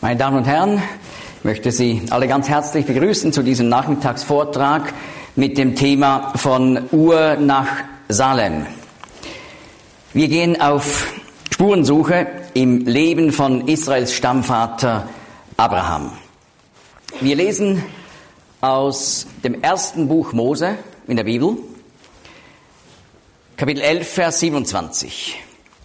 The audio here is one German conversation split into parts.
Meine Damen und Herren, ich möchte Sie alle ganz herzlich begrüßen zu diesem Nachmittagsvortrag mit dem Thema von Ur nach Salem. Wir gehen auf Spurensuche im Leben von Israels Stammvater Abraham. Wir lesen aus dem ersten Buch Mose in der Bibel, Kapitel 11, Vers 27.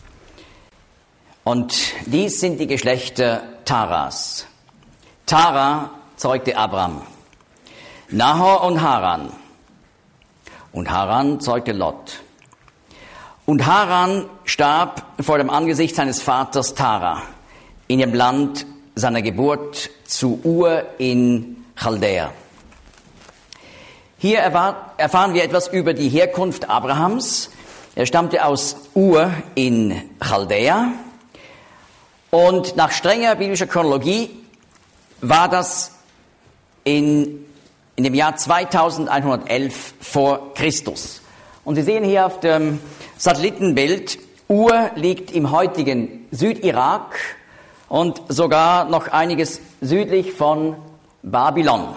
Und dies sind die Geschlechter Taras. Tara zeugte Abram, Nahor und Haran. Und Haran zeugte Lot. Und Haran starb vor dem Angesicht seines Vaters Tara in dem Land seiner Geburt zu Ur in Chaldäa. Hier erfahren wir etwas über die Herkunft Abrahams. Er stammte aus Ur in Chaldäa. Und nach strenger biblischer Chronologie war das in dem Jahr 2111 vor Christus. Und Sie sehen hier auf dem Satellitenbild, Ur liegt im heutigen Südirak und sogar noch einiges südlich von Babylon.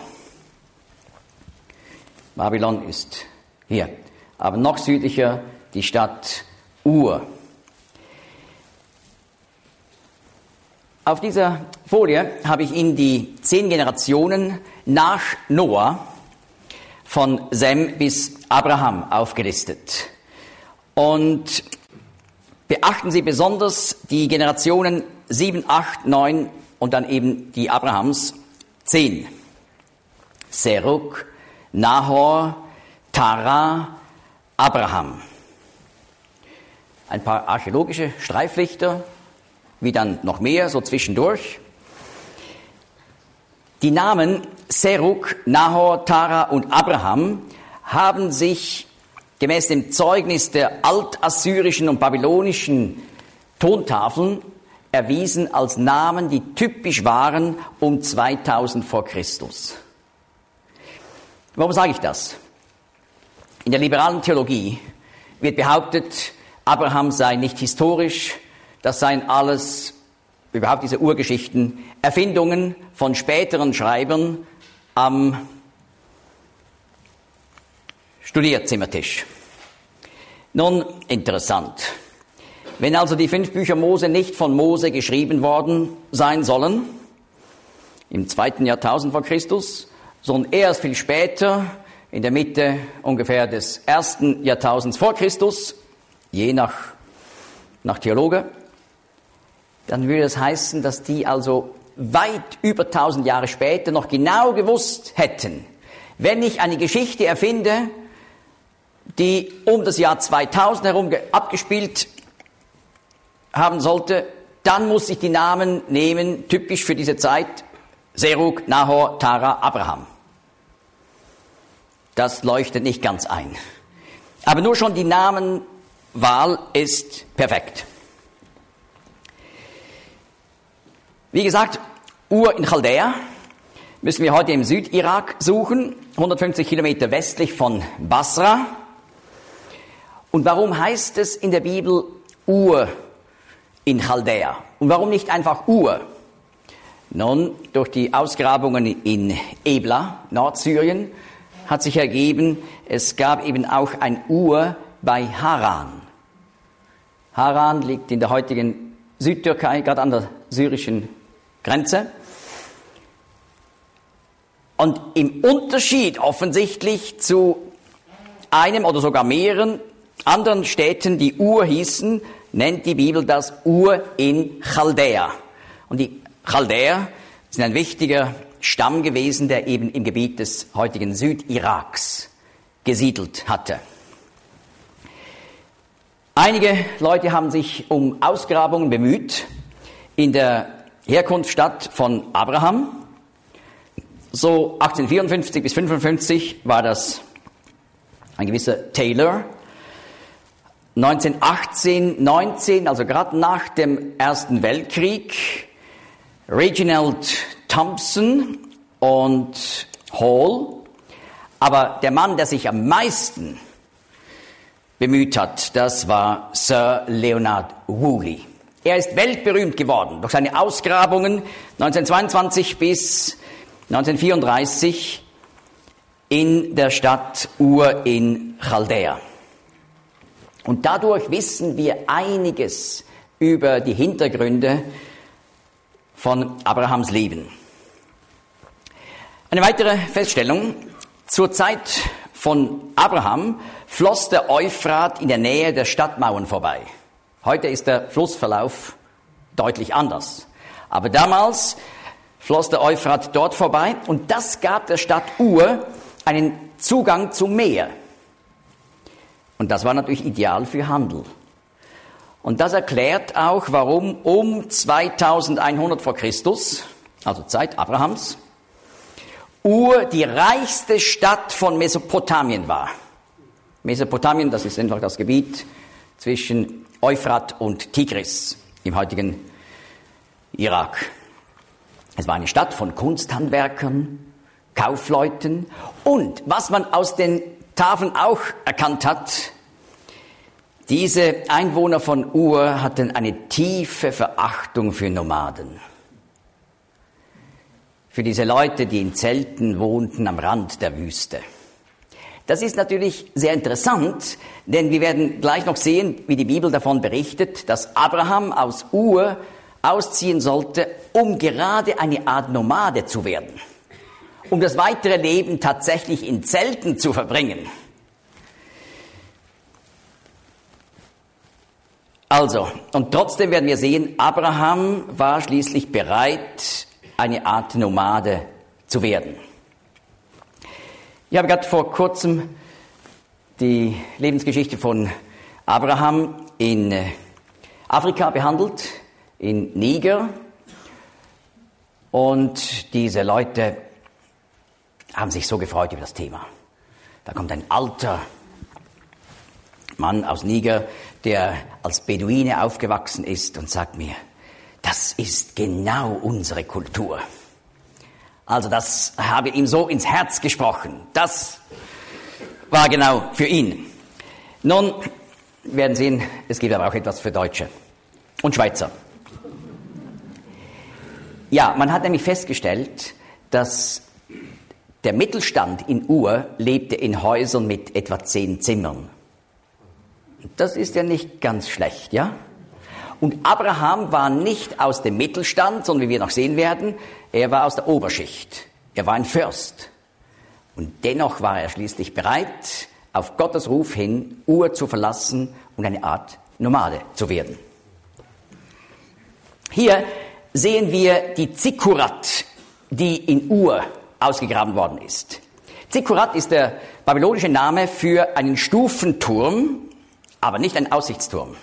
Babylon ist hier, aber noch südlicher die Stadt Ur. Auf dieser Folie habe ich Ihnen die 10 Generationen nach Noah von Sem bis Abraham aufgelistet. Und beachten Sie besonders die Generationen 7, 8, 9 und dann eben die Abrahams 10. Serug, Nahor, Tara, Abraham. Ein paar archäologische Streiflichter, wie dann noch mehr, so zwischendurch. Die Namen Serug, Nahor, Tara und Abraham haben sich gemäß dem Zeugnis der altassyrischen und babylonischen Tontafeln erwiesen als Namen, die typisch waren um 2000 vor Christus. Warum sage ich das? In der liberalen Theologie wird behauptet, Abraham sei nicht historisch, das seien alles, überhaupt diese Urgeschichten, Erfindungen von späteren Schreibern am Studierzimmertisch. Nun, interessant. Wenn also die 5 Bücher Mose nicht von Mose geschrieben worden sein sollen, im 2. Jahrtausend vor Christus, sondern erst viel später, in der Mitte ungefähr des 1. Jahrtausends vor Christus, je nach Theologe, dann würde es heißen, dass die also weit über 1000 Jahre später noch genau gewusst hätten, wenn ich eine Geschichte erfinde, die um das Jahr 2000 herum abgespielt haben sollte, dann muss ich die Namen nehmen, typisch für diese Zeit, Serug, Nahor, Tara, Abraham. Das leuchtet nicht ganz ein. Aber nur schon die Namenwahl ist perfekt. Wie gesagt, Ur in Chaldäa müssen wir heute im Südirak suchen, 150 Kilometer westlich von Basra. Und warum heißt es in der Bibel Ur in Chaldäa? Und warum nicht einfach Ur? Nun, durch die Ausgrabungen in Ebla, Nordsyrien, hat sich ergeben, es gab eben auch ein Ur bei Haran. Haran liegt in der heutigen Südtürkei, gerade an der syrischen Grenze. Und im Unterschied offensichtlich zu einem oder sogar mehreren anderen Städten, die Ur hießen, nennt die Bibel das Ur in Chaldäa. Und die Chaldäer sind ein wichtiger Stamm gewesen, der eben im Gebiet des heutigen Südiraks gesiedelt hatte. Einige Leute haben sich um Ausgrabungen bemüht in der Herkunftsstadt von Abraham. So 1854 bis 55 war das ein gewisser Taylor. 1918, 19, also gerade nach dem Ersten Weltkrieg, Reginald Thompson und Hall. Aber der Mann, der sich am meisten bemüht hat, das war Sir Leonard Woolley. Er ist weltberühmt geworden durch seine Ausgrabungen 1922 bis 1934 in der Stadt Ur in Chaldea. Und dadurch wissen wir einiges über die Hintergründe von Abrahams Leben. Eine weitere Feststellung: Zur Zeit von Abraham floss der Euphrat in der Nähe der Stadtmauern vorbei. Heute ist der Flussverlauf deutlich anders. Aber damals floss der Euphrat dort vorbei und das gab der Stadt Ur einen Zugang zum Meer. Und das war natürlich ideal für Handel. Und das erklärt auch, warum um 2100 vor Christus, also Zeit Abrahams, Ur die reichste Stadt von Mesopotamien war. Mesopotamien, das ist einfach das Gebiet zwischen Euphrat und Tigris im heutigen Irak. Es war eine Stadt von Kunsthandwerkern, Kaufleuten und, was man aus den Tafeln auch erkannt hat, diese Einwohner von Ur hatten eine tiefe Verachtung für Nomaden. Für diese Leute, die in Zelten wohnten am Rand der Wüste. Das ist natürlich sehr interessant, denn wir werden gleich noch sehen, wie die Bibel davon berichtet, dass Abraham aus Ur ausziehen sollte, um gerade eine Art Nomade zu werden, um das weitere Leben tatsächlich in Zelten zu verbringen. Also, und trotzdem werden wir sehen, Abraham war schließlich bereit, eine Art Nomade zu werden. Ich habe gerade vor kurzem die Lebensgeschichte von Abraham in Afrika behandelt, in Niger. Und diese Leute haben sich so gefreut über das Thema. Da kommt ein alter Mann aus Niger, der als Beduine aufgewachsen ist und sagt mir, das ist genau unsere Kultur. Also das habe ihm so ins Herz gesprochen. Das war genau für ihn. Nun, wir werden sehen, es gibt aber auch etwas für Deutsche und Schweizer. Ja, man hat nämlich festgestellt, dass der Mittelstand in Ur lebte in Häusern mit etwa 10 Zimmern. Das ist ja nicht ganz schlecht, ja? Und Abraham war nicht aus dem Mittelstand, sondern wie wir noch sehen werden, er war aus der Oberschicht. Er war ein Fürst. Und dennoch war er schließlich bereit, auf Gottes Ruf hin Ur zu verlassen und eine Art Nomade zu werden. Hier sehen wir die Zikkurat, die in Ur ausgegraben worden ist. Zikkurat ist der babylonische Name für einen Stufenturm, aber nicht ein Aussichtsturm.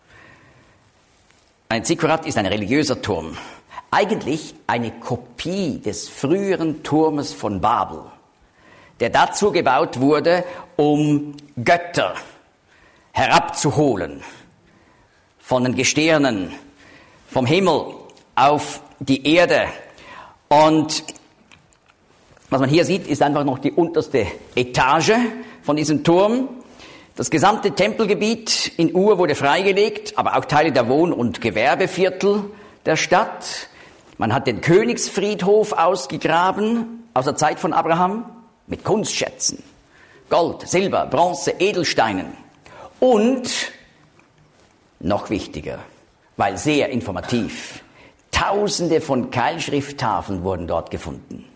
Ein Zikkurat ist ein religiöser Turm. Eigentlich eine Kopie des früheren Turmes von Babel, der dazu gebaut wurde, um Götter herabzuholen von den Gestirnen, vom Himmel auf die Erde. Und was man hier sieht, ist einfach noch die unterste Etage von diesem Turm. Das gesamte Tempelgebiet in Ur wurde freigelegt, aber auch Teile der Wohn- und Gewerbeviertel der Stadt. Man hat den Königsfriedhof ausgegraben aus der Zeit von Abraham mit Kunstschätzen, Gold, Silber, Bronze, Edelsteinen und, noch wichtiger, weil sehr informativ, Tausende von Keilschrifttafeln wurden dort gefunden.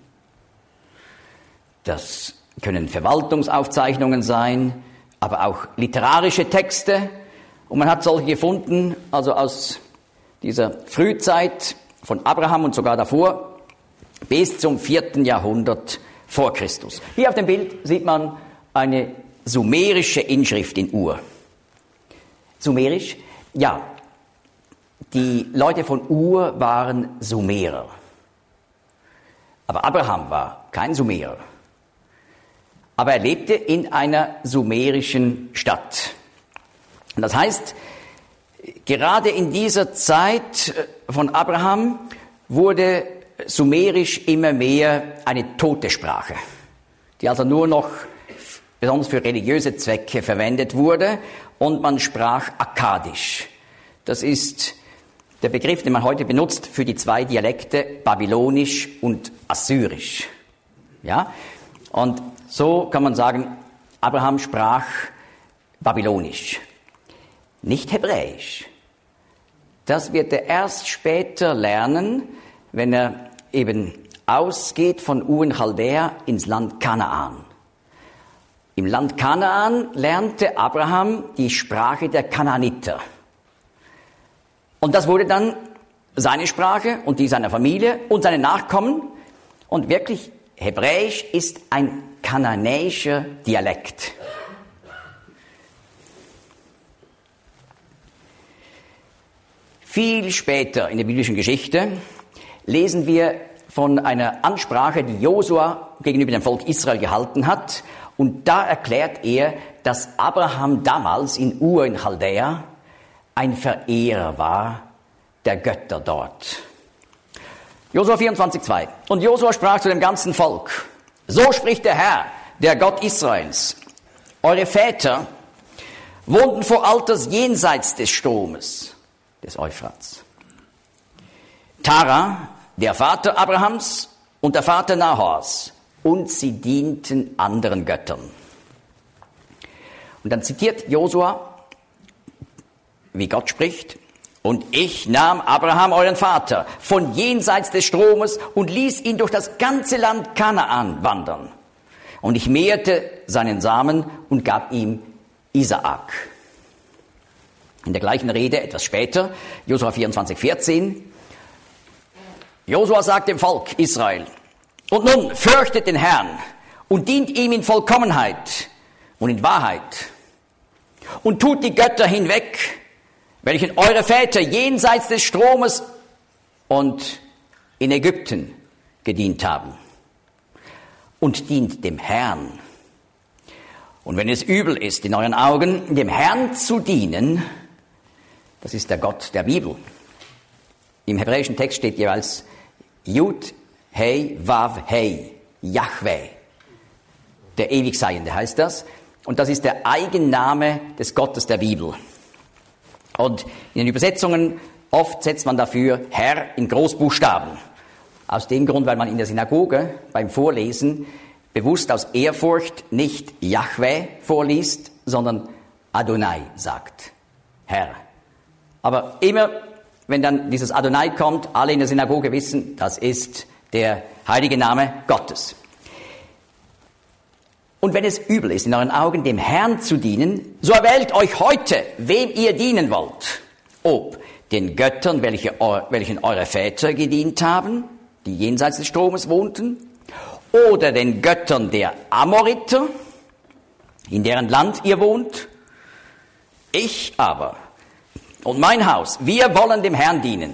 Das können Verwaltungsaufzeichnungen sein, aber auch literarische Texte. Und man hat solche gefunden, also aus dieser Frühzeit von Abraham und sogar davor, bis zum 4. Jahrhundert vor Christus. Hier auf dem Bild sieht man eine sumerische Inschrift in Ur. Sumerisch? Ja, die Leute von Ur waren Sumerer. Aber Abraham war kein Sumerer. Aber er lebte in einer sumerischen Stadt. Und das heißt, gerade in dieser Zeit von Abraham wurde Sumerisch immer mehr eine tote Sprache, die also nur noch besonders für religiöse Zwecke verwendet wurde, und man sprach Akkadisch. Das ist der Begriff, den man heute benutzt für die zwei Dialekte, Babylonisch und Assyrisch. Ja? Und so kann man sagen, Abraham sprach Babylonisch, nicht Hebräisch. Das wird er erst später lernen, wenn er eben ausgeht von Ur in Chaldea ins Land Kanaan. Im Land Kanaan lernte Abraham die Sprache der Kanaaniter. Und das wurde dann seine Sprache und die seiner Familie und seine Nachkommen. Und wirklich, Hebräisch ist ein kanaanäischer Dialekt. Viel später in der biblischen Geschichte lesen wir von einer Ansprache, die Josua gegenüber dem Volk Israel gehalten hat. Und da erklärt er, dass Abraham damals in Ur in Chaldea ein Verehrer war der Götter dort. Josua 24,2. Und Josua sprach zu dem ganzen Volk: So spricht der Herr, der Gott Israels. Eure Väter wohnten vor Alters jenseits des Stromes, des Euphrats. Tara, der Vater Abrahams und der Vater Nahors, und sie dienten anderen Göttern. Und dann zitiert Josua, wie Gott spricht: Und ich nahm Abraham, euren Vater, von jenseits des Stromes und ließ ihn durch das ganze Land Kanaan wandern. Und ich mehrte seinen Samen und gab ihm Isaak. In der gleichen Rede, etwas später, Josua 24,14, Josua sagt dem Volk Israel: Und nun fürchtet den Herrn und dient ihm in Vollkommenheit und in Wahrheit und tut die Götter hinweg, welchen eure Väter jenseits des Stromes und in Ägypten gedient haben, und dient dem Herrn. Und wenn es übel ist in euren Augen, dem Herrn zu dienen, das ist der Gott der Bibel. Im hebräischen Text steht jeweils Yud, Hei, Vav, Hei, Yahweh. Der Ewigseiende heißt das. Und das ist der Eigenname des Gottes der Bibel. Und in den Übersetzungen oft setzt man dafür Herr in Großbuchstaben. Aus dem Grund, weil man in der Synagoge beim Vorlesen bewusst aus Ehrfurcht nicht Yahweh vorliest, sondern Adonai sagt. Herr. Aber immer, wenn dann dieses Adonai kommt, alle in der Synagoge wissen, das ist der heilige Name Gottes. Und wenn es übel ist, in euren Augen dem Herrn zu dienen, so erwählt euch heute, wem ihr dienen wollt. Ob den Göttern, welchen eure Väter gedient haben, die jenseits des Stromes wohnten, oder den Göttern der Amoriter, in deren Land ihr wohnt. Ich aber und mein Haus, wir wollen dem Herrn dienen.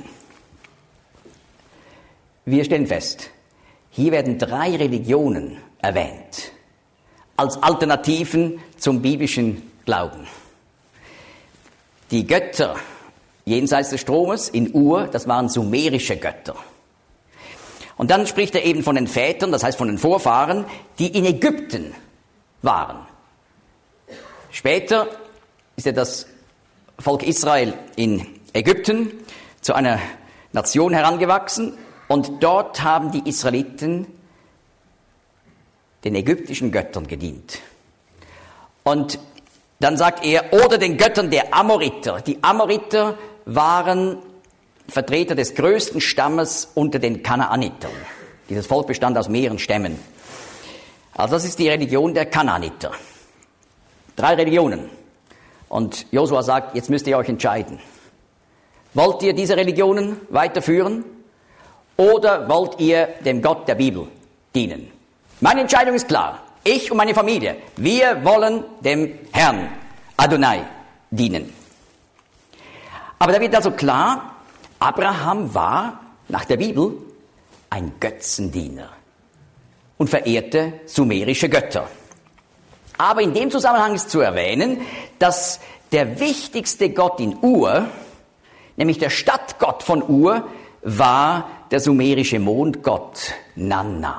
Wir stellen fest, hier werden 3 Religionen erwähnt, als Alternativen zum biblischen Glauben. Die Götter jenseits des Stromes in Ur, das waren sumerische Götter. Und dann spricht er eben von den Vätern, das heißt von den Vorfahren, die in Ägypten waren. Später ist ja das Volk Israel in Ägypten zu einer Nation herangewachsen und dort haben die Israeliten den ägyptischen Göttern gedient. Und dann sagt er, oder den Göttern der Amoriter. Die Amoriter waren Vertreter des größten Stammes unter den Kanaanitern. Dieses Volk bestand aus mehreren Stämmen. Also das ist die Religion der Kanaaniter. 3 Religionen. Und Josua sagt, jetzt müsst ihr euch entscheiden. Wollt ihr diese Religionen weiterführen oder wollt ihr dem Gott der Bibel dienen? Meine Entscheidung ist klar. Ich und meine Familie, wir wollen dem Herrn Adonai dienen. Aber da wird also klar, Abraham war nach der Bibel ein Götzendiener und verehrte sumerische Götter. Aber in dem Zusammenhang ist zu erwähnen, dass der wichtigste Gott in Ur, nämlich der Stadtgott von Ur, war der sumerische Mondgott Nanna.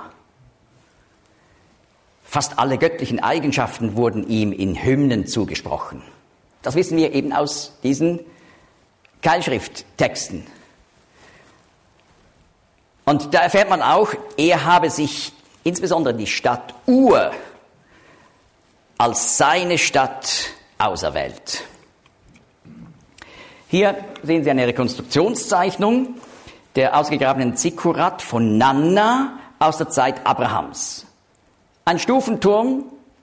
Fast alle göttlichen Eigenschaften wurden ihm in Hymnen zugesprochen. Das wissen wir eben aus diesen Keilschrifttexten. Und da erfährt man auch, er habe sich insbesondere die Stadt Ur als seine Stadt auserwählt. Hier sehen Sie eine Rekonstruktionszeichnung der ausgegrabenen Zikkurat von Nanna aus der Zeit Abrahams. Ein Stufenturm,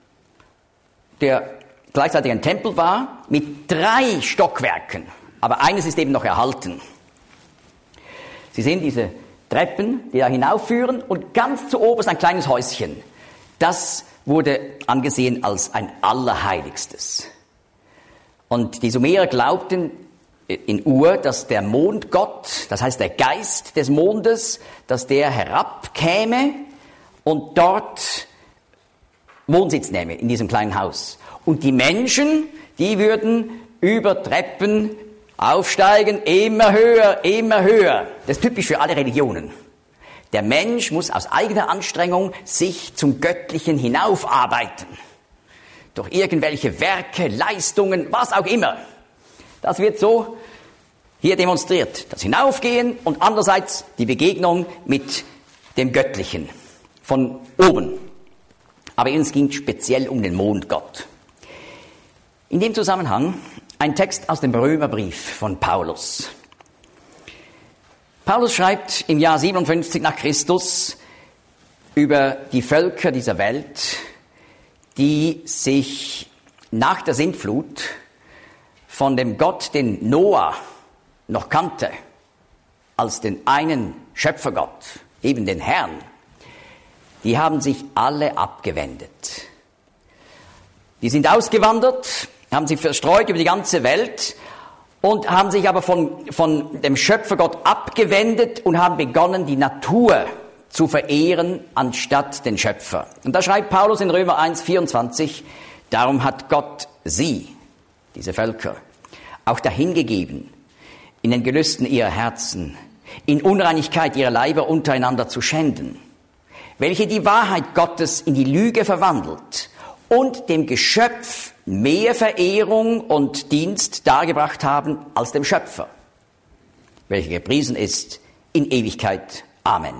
der gleichzeitig ein Tempel war, mit 3 Stockwerken. Aber eines ist eben noch erhalten. Sie sehen diese Treppen, die da hinaufführen, und ganz zu oberst ein kleines Häuschen. Das wurde angesehen als ein Allerheiligstes. Und die Sumerer glaubten in Ur, dass der Mondgott, das heißt der Geist des Mondes, dass der herabkäme und dort Wohnsitz nehme in diesem kleinen Haus. Und die Menschen, die würden über Treppen aufsteigen, immer höher, immer höher. Das ist typisch für alle Religionen. Der Mensch muss aus eigener Anstrengung sich zum Göttlichen hinaufarbeiten. Durch irgendwelche Werke, Leistungen, was auch immer. Das wird so hier demonstriert. Das Hinaufgehen und andererseits die Begegnung mit dem Göttlichen von oben. Aber es ging speziell um den Mondgott. In dem Zusammenhang ein Text aus dem Römerbrief von Paulus. Paulus schreibt im Jahr 57 nach Christus über die Völker dieser Welt, die sich nach der Sintflut von dem Gott, den Noah noch kannte, als den einen Schöpfergott, eben den Herrn, die haben sich alle abgewendet. Die sind ausgewandert, haben sich verstreut über die ganze Welt und haben sich aber von dem Schöpfergott abgewendet und haben begonnen, die Natur zu verehren anstatt den Schöpfer. Und da schreibt Paulus in Römer 1,24, darum hat Gott sie, diese Völker, auch dahingegeben, in den Gelüsten ihrer Herzen, in Unreinigkeit ihrer Leiber untereinander zu schänden, welche die Wahrheit Gottes in die Lüge verwandelt und dem Geschöpf mehr Verehrung und Dienst dargebracht haben als dem Schöpfer, welcher gepriesen ist in Ewigkeit. Amen.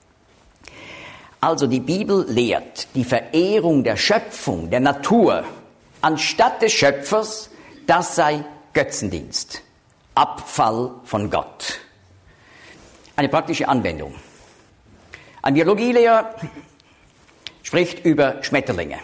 Also die Bibel lehrt die Verehrung der Schöpfung, der Natur, anstatt des Schöpfers, das sei Götzendienst, Abfall von Gott. Eine praktische Anwendung. Ein Biologielehrer spricht über Schmetterlinge.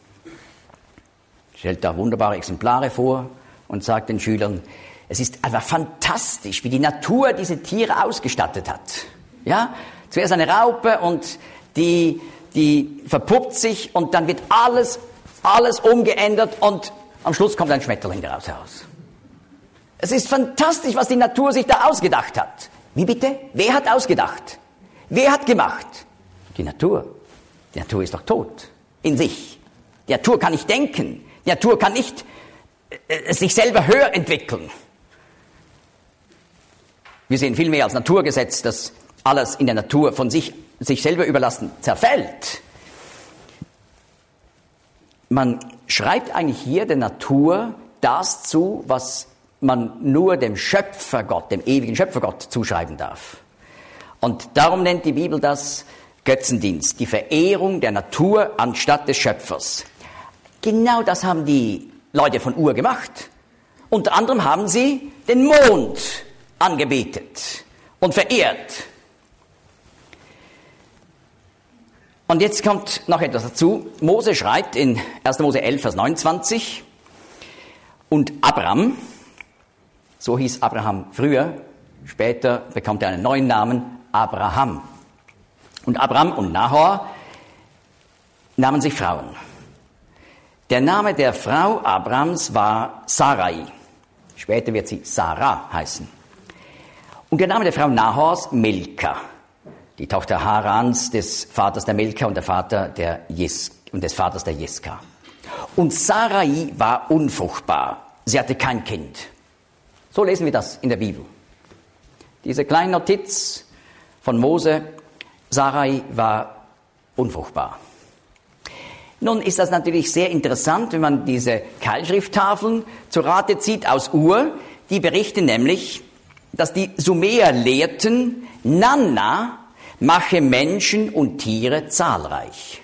Stellt da wunderbare Exemplare vor und sagt den Schülern, es ist einfach fantastisch, wie die Natur diese Tiere ausgestattet hat. Ja? Zuerst eine Raupe und die verpuppt sich und dann wird alles umgeändert und am Schluss kommt ein Schmetterling daraus heraus. Es ist fantastisch, was die Natur sich da ausgedacht hat. Wie bitte? Wer hat ausgedacht? Wer hat gemacht? Die Natur. Die Natur ist doch tot in sich. Die Natur kann nicht denken. Die Natur kann nicht sich selber höher entwickeln. Wir sehen viel mehr als Naturgesetz, dass alles in der Natur von sich selber überlassen zerfällt. Man schreibt eigentlich hier der Natur das zu, was man nur dem Schöpfergott, dem ewigen Schöpfergott zuschreiben darf. Und darum nennt die Bibel das Götzendienst, die Verehrung der Natur anstatt des Schöpfers. Genau das haben die Leute von Ur gemacht. Unter anderem haben sie den Mond angebetet und verehrt. Und jetzt kommt noch etwas dazu. Mose schreibt in 1. Mose 11, Vers 29, und Abram, so hieß Abraham früher, später bekommt er einen neuen Namen, Abraham. Und Abram und Nahor nahmen sich Frauen. Der Name der Frau Abrams war Sarai. Später wird sie Sarah heißen. Und der Name der Frau Nahors Milka, die Tochter Harans, des Vaters der Milka und des Vaters der Jiska. Und Sarai war unfruchtbar. Sie hatte kein Kind. So lesen wir das in der Bibel. Diese kleine Notiz von Mose, Sarai war unfruchtbar. Nun ist das natürlich sehr interessant, wenn man diese Keilschrifttafeln zu Rate zieht aus Ur. Die berichten nämlich, dass die Sumer lehrten, Nanna mache Menschen und Tiere zahlreich.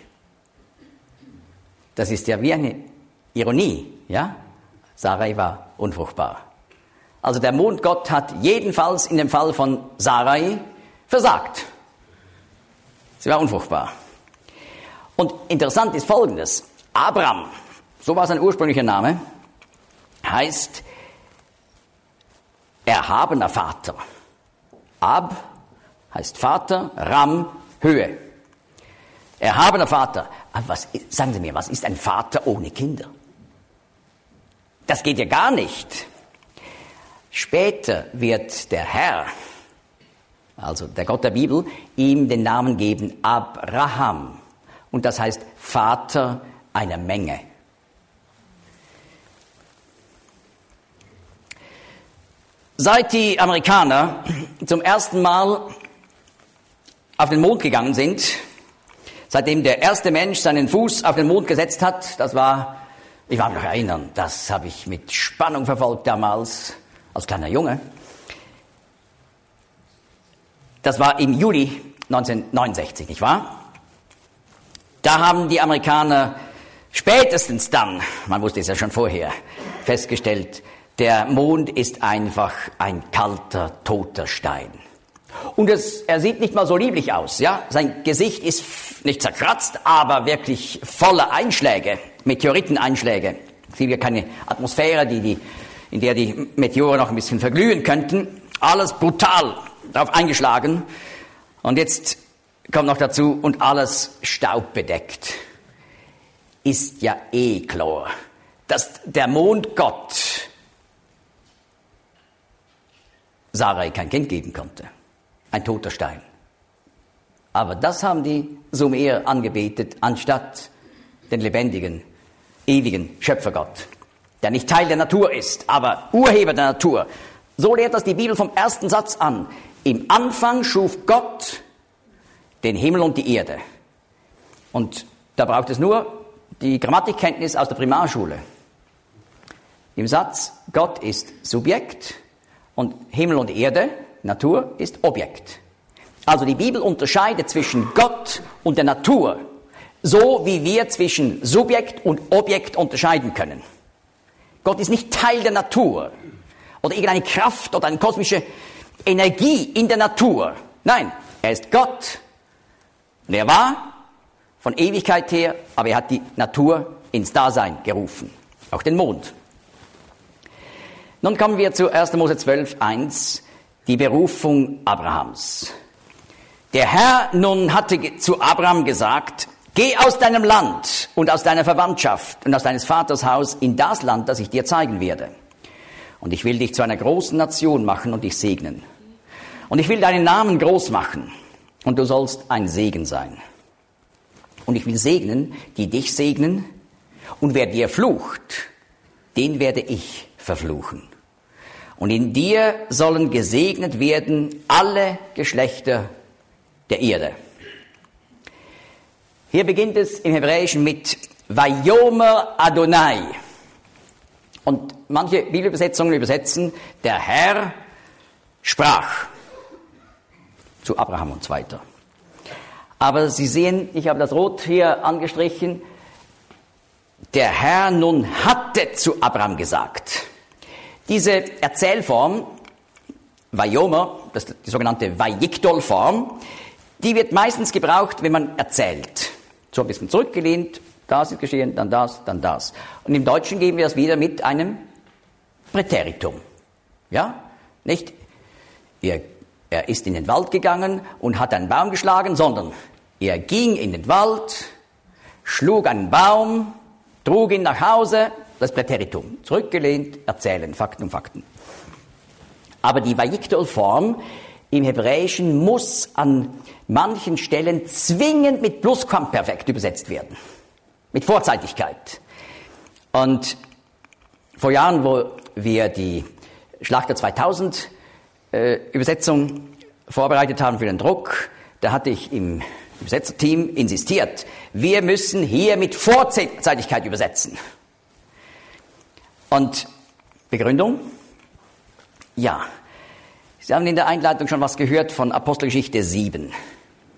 Das ist ja wie eine Ironie, ja? Sarai war unfruchtbar. Also der Mondgott hat jedenfalls in dem Fall von Sarai versagt. Sie war unfruchtbar. Und interessant ist Folgendes. Abram, so war sein ursprünglicher Name, heißt erhabener Vater. Ab heißt Vater, Ram, Höhe. Erhabener Vater. Aber sagen Sie mir, was ist ein Vater ohne Kinder? Das geht ja gar nicht. Später wird der Herr, also der Gott der Bibel, ihm den Namen geben Abraham. Und das heißt Vater einer Menge. Seit die Amerikaner zum ersten Mal auf den Mond gegangen sind, seitdem der erste Mensch seinen Fuß auf den Mond gesetzt hat, ich mag mich noch erinnern, das habe ich mit Spannung verfolgt damals, als kleiner Junge. Das war im Juli 1969, nicht wahr? Da haben die Amerikaner spätestens dann, man wusste es ja schon vorher, festgestellt, der Mond ist einfach ein kalter, toter Stein. Und er sieht nicht mal so lieblich aus, ja? Sein Gesicht ist nicht zerkratzt, aber wirklich voller Einschläge, Meteoriteneinschläge. Es gibt ja keine Atmosphäre, in der die Meteore noch ein bisschen verglühen könnten. Alles brutal darauf eingeschlagen. Und jetzt kommt noch dazu, und alles staubbedeckt. Ist ja klar, dass der Mondgott Sarai kein Kind geben konnte. Ein toter Stein. Aber das haben die Sumer angebetet, anstatt den lebendigen, ewigen Schöpfergott, der nicht Teil der Natur ist, aber Urheber der Natur. So lehrt das die Bibel vom ersten Satz an. Im Anfang schuf Gott den Himmel und die Erde. Und da braucht es nur die Grammatikkenntnis aus der Primarschule. Im Satz, Gott ist Subjekt und Himmel und Erde, Natur, ist Objekt. Also die Bibel unterscheidet zwischen Gott und der Natur, so wie wir zwischen Subjekt und Objekt unterscheiden können. Gott ist nicht Teil der Natur oder irgendeine Kraft oder eine kosmische Energie in der Natur. Nein, er ist Gott und er war von Ewigkeit her, aber er hat die Natur ins Dasein gerufen, auch den Mond. Nun kommen wir zu 1. Mose 12,1, die Berufung Abrahams. Der Herr nun hatte zu Abraham gesagt, geh aus deinem Land und aus deiner Verwandtschaft und aus deines Vaters Haus in das Land, das ich dir zeigen werde. Und ich will dich zu einer großen Nation machen und dich segnen. Und ich will deinen Namen groß machen und du sollst ein Segen sein. Und ich will segnen, die dich segnen, und wer dir flucht, den werde ich verfluchen. Und in dir sollen gesegnet werden alle Geschlechter der Erde. Hier beginnt es im Hebräischen mit Vayomer Adonai. Und manche Bibelübersetzungen übersetzen, der Herr sprach zu Abraham und so weiter. Aber Sie sehen, ich habe das rot hier angestrichen, der Herr nun hatte zu Abraham gesagt. Diese Erzählform, Vayomer, das ist die sogenannte Vayikdol-Form, die wird meistens gebraucht, wenn man erzählt. So ein bisschen zurückgelehnt, das ist geschehen, dann das, dann das. Und im Deutschen geben wir das wieder mit einem Präteritum. Ja? Nicht, er ist in den Wald gegangen und hat einen Baum geschlagen, sondern er ging in den Wald, schlug einen Baum, trug ihn nach Hause, das Präteritum. Zurückgelehnt, erzählen, Fakten um Fakten. Aber die Vayikdol-Form im Hebräischen muss an manchen Stellen zwingend mit Plusquamperfekt übersetzt werden. Mit Vorzeitigkeit. Und vor Jahren, wo wir die Schlachter 2000 Übersetzung vorbereitet haben für den Druck, da hatte ich im Übersetzerteam insistiert, wir müssen hier mit Vorzeitigkeit übersetzen. Und Begründung? Ja, Sie haben in der Einleitung schon was gehört von Apostelgeschichte 7.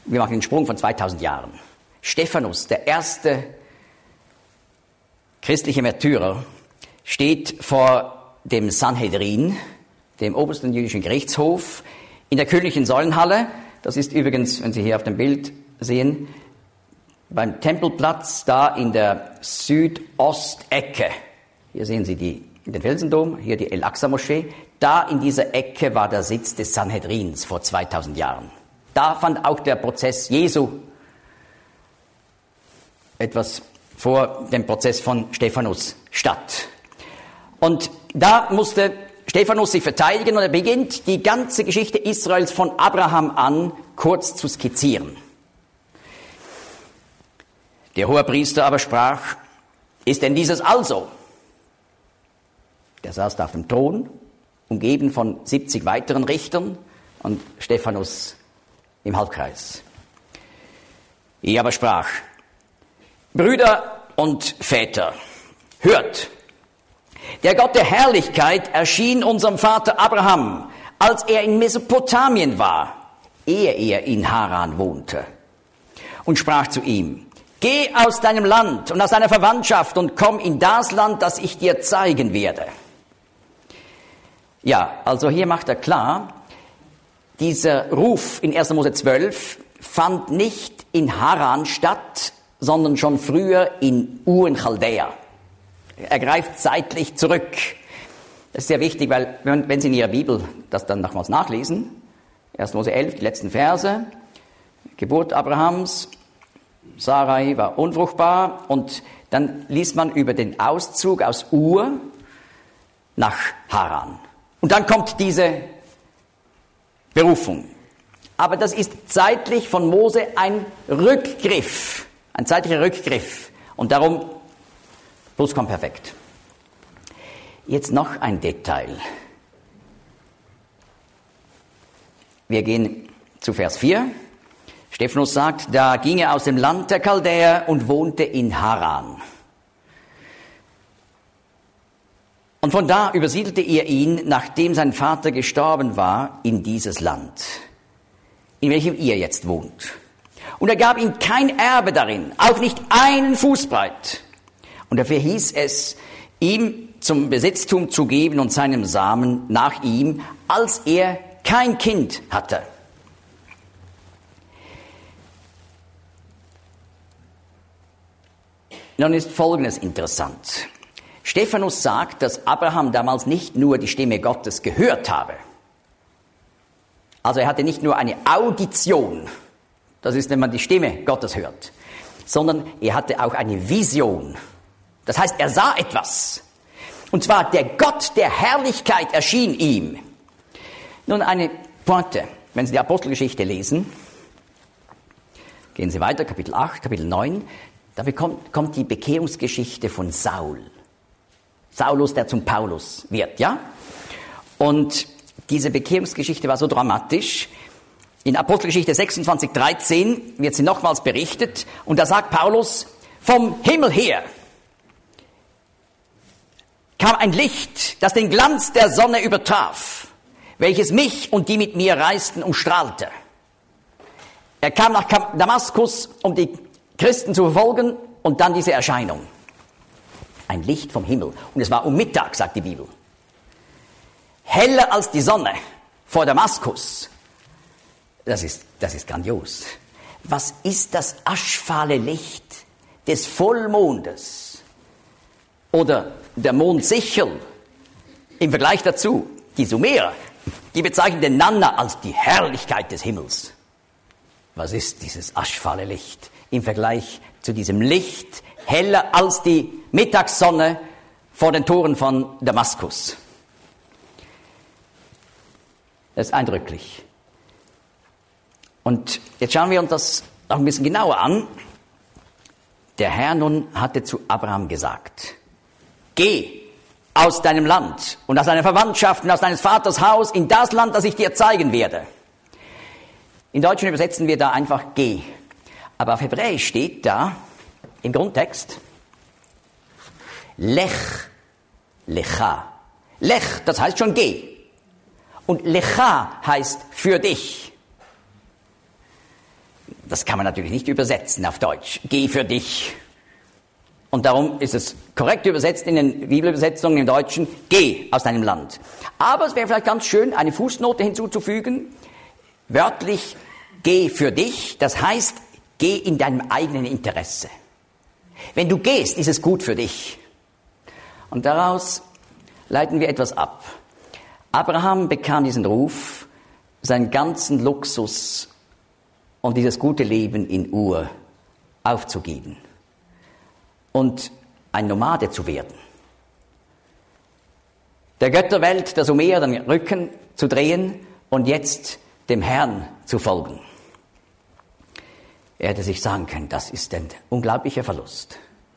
wir machen den Sprung von 2000 Jahren. Stephanus, der erste christliche Märtyrer, steht vor dem Sanhedrin, dem obersten jüdischen Gerichtshof, in der königlichen Säulenhalle. Das ist übrigens, wenn Sie hier auf dem Bild sehen, beim Tempelplatz, da in der Südostecke. Hier sehen Sie den Felsendom, hier die El-Aqsa-Moschee. Da in dieser Ecke war der Sitz des Sanhedrins vor 2000 Jahren. Da fand auch der Prozess Jesu etwas vor dem Prozess von Stephanus statt. Und da musste Stephanus sich verteidigen und er beginnt, die ganze Geschichte Israels von Abraham an kurz zu skizzieren. Der Hohepriester aber sprach, ist denn dieses also? Der saß da auf dem Thron, umgeben von 70 weiteren Richtern und Stephanus im Halbkreis. Er aber sprach, Brüder und Väter, hört, der Gott der Herrlichkeit erschien unserem Vater Abraham, als er in Mesopotamien war, ehe er in Haran wohnte, und sprach zu ihm, geh aus deinem Land und aus deiner Verwandtschaft und komm in das Land, das ich dir zeigen werde. Ja, also hier macht er klar, dieser Ruf in 1. Mose 12 fand nicht in Haran statt, sondern schon früher in Ur in Chaldea. Er greift zeitlich zurück. Das ist sehr wichtig, weil wenn Sie in Ihrer Bibel das dann nochmals nachlesen, 1. Mose 11, die letzten Verse, Geburt Abrahams, Sarai war unfruchtbar und dann liest man über den Auszug aus Ur nach Haran. Und dann kommt diese Berufung. Aber das ist zeitlich von Mose ein Rückgriff, ein zeitlicher Rückgriff. Und darum Plusquamperfekt. Jetzt noch ein Detail. Wir gehen zu Vers 4. Stephanus sagt, da ging er aus dem Land der Chaldäer und wohnte in Haran. Und von da übersiedelte er ihn, nachdem sein Vater gestorben war, in dieses Land, in welchem ihr jetzt wohnt. Und er gab ihm kein Erbe darin, auch nicht einen Fußbreit. Und er verhieß es, ihm zum Besitztum zu geben und seinem Samen nach ihm, als er kein Kind hatte. Nun ist Folgendes interessant. Stephanus sagt, dass Abraham damals nicht nur die Stimme Gottes gehört habe. Also er hatte nicht nur eine Audition, das ist, wenn man die Stimme Gottes hört, sondern er hatte auch eine Vision. Das heißt, er sah etwas. Und zwar der Gott der Herrlichkeit erschien ihm. Nun eine Pointe, wenn Sie die Apostelgeschichte lesen, gehen Sie weiter, Kapitel 8, Kapitel 9, da kommt die Bekehrungsgeschichte von Saul. Saulus, der zum Paulus wird, ja? Und diese Bekehrungsgeschichte war so dramatisch. In Apostelgeschichte 26, 13 wird sie nochmals berichtet. Und da sagt Paulus, vom Himmel her kam ein Licht, das den Glanz der Sonne übertraf, welches mich und die mit mir reisten umstrahlte. Er kam nach Damaskus, um die Christen zu verfolgen, und dann diese Erscheinung. Ein Licht vom Himmel. Und es war um Mittag, sagt die Bibel. Heller als die Sonne vor Damaskus. Das ist grandios. Was ist das aschfahle Licht des Vollmondes? Oder der Mondsichel im Vergleich dazu? Die Sumerer, die bezeichnen den Nanna als die Herrlichkeit des Himmels. Was ist dieses aschfahle Licht im Vergleich zu diesem Licht, heller als die Mittagssonne vor den Toren von Damaskus? Das ist eindrücklich. Und jetzt schauen wir uns das noch ein bisschen genauer an. Der Herr nun hatte zu Abraham gesagt, geh aus deinem Land und aus deiner Verwandtschaft und aus deines Vaters Haus in das Land, das ich dir zeigen werde. In Deutschen übersetzen wir da einfach geh. Aber auf Hebräisch steht da im Grundtext Lech, Lecha. Lech, das heißt schon geh. Und Lecha heißt für dich. Das kann man natürlich nicht übersetzen auf Deutsch. Geh für dich. Und darum ist es korrekt übersetzt in den Bibelübersetzungen im Deutschen, geh aus deinem Land. Aber es wäre vielleicht ganz schön, eine Fußnote hinzuzufügen. Wörtlich, geh für dich, das heißt, geh in deinem eigenen Interesse. Wenn du gehst, ist es gut für dich. Und daraus leiten wir etwas ab. Abraham bekam diesen Ruf, seinen ganzen Luxus und dieses gute Leben in Ur aufzugeben und ein Nomade zu werden. Der Götterwelt, der Sumer, den Rücken zu drehen und jetzt dem Herrn zu folgen. Er hätte sich sagen können, das ist ein unglaublicher Verlust.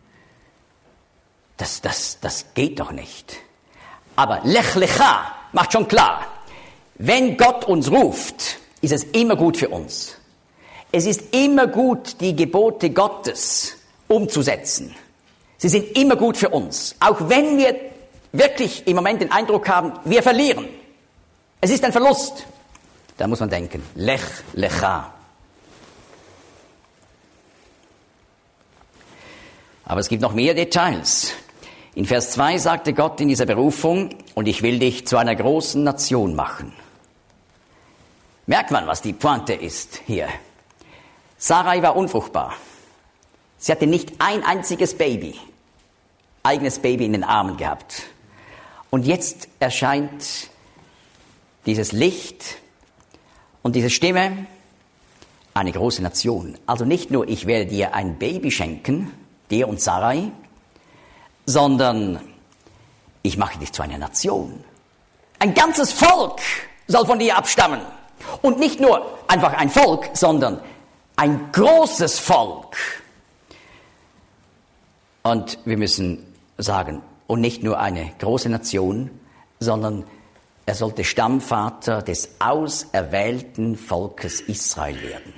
Das geht doch nicht. Aber Lech Lecha macht schon klar, wenn Gott uns ruft, ist es immer gut für uns. Es ist immer gut, die Gebote Gottes umzusetzen. Sie sind immer gut für uns, auch wenn wir wirklich im Moment den Eindruck haben, wir verlieren. Es ist ein Verlust. Da muss man denken, Lech Lecha. Aber es gibt noch mehr Details. In Vers 2 sagte Gott in dieser Berufung, und ich will dich zu einer großen Nation machen. Merkt man, was die Pointe ist hier. Sarai war unfruchtbar. Sie hatte nicht ein einziges eigenes Baby in den Armen gehabt. Und jetzt erscheint dieses Licht und diese Stimme, eine große Nation. Also nicht nur, ich werde dir ein Baby schenken, dir und Sarai, sondern ich mache dich zu einer Nation. Ein ganzes Volk soll von dir abstammen. Und nicht nur einfach ein Volk, sondern ein großes Volk. Und wir müssen sagen, und nicht nur eine große Nation, sondern er sollte Stammvater des auserwählten Volkes Israel werden.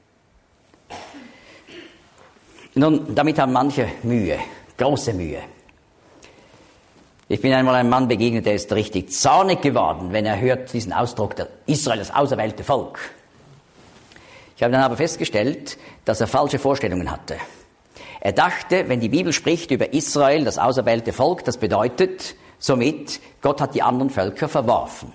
Nun, damit haben manche Mühe, große Mühe. Ich bin einmal einem Mann begegnet, der ist richtig zornig geworden, wenn er hört diesen Ausdruck, der Israel, das auserwählte Volk. Ich habe dann aber festgestellt, dass er falsche Vorstellungen hatte. Er dachte, wenn die Bibel spricht über Israel, das auserwählte Volk, das bedeutet somit, Gott hat die anderen Völker verworfen.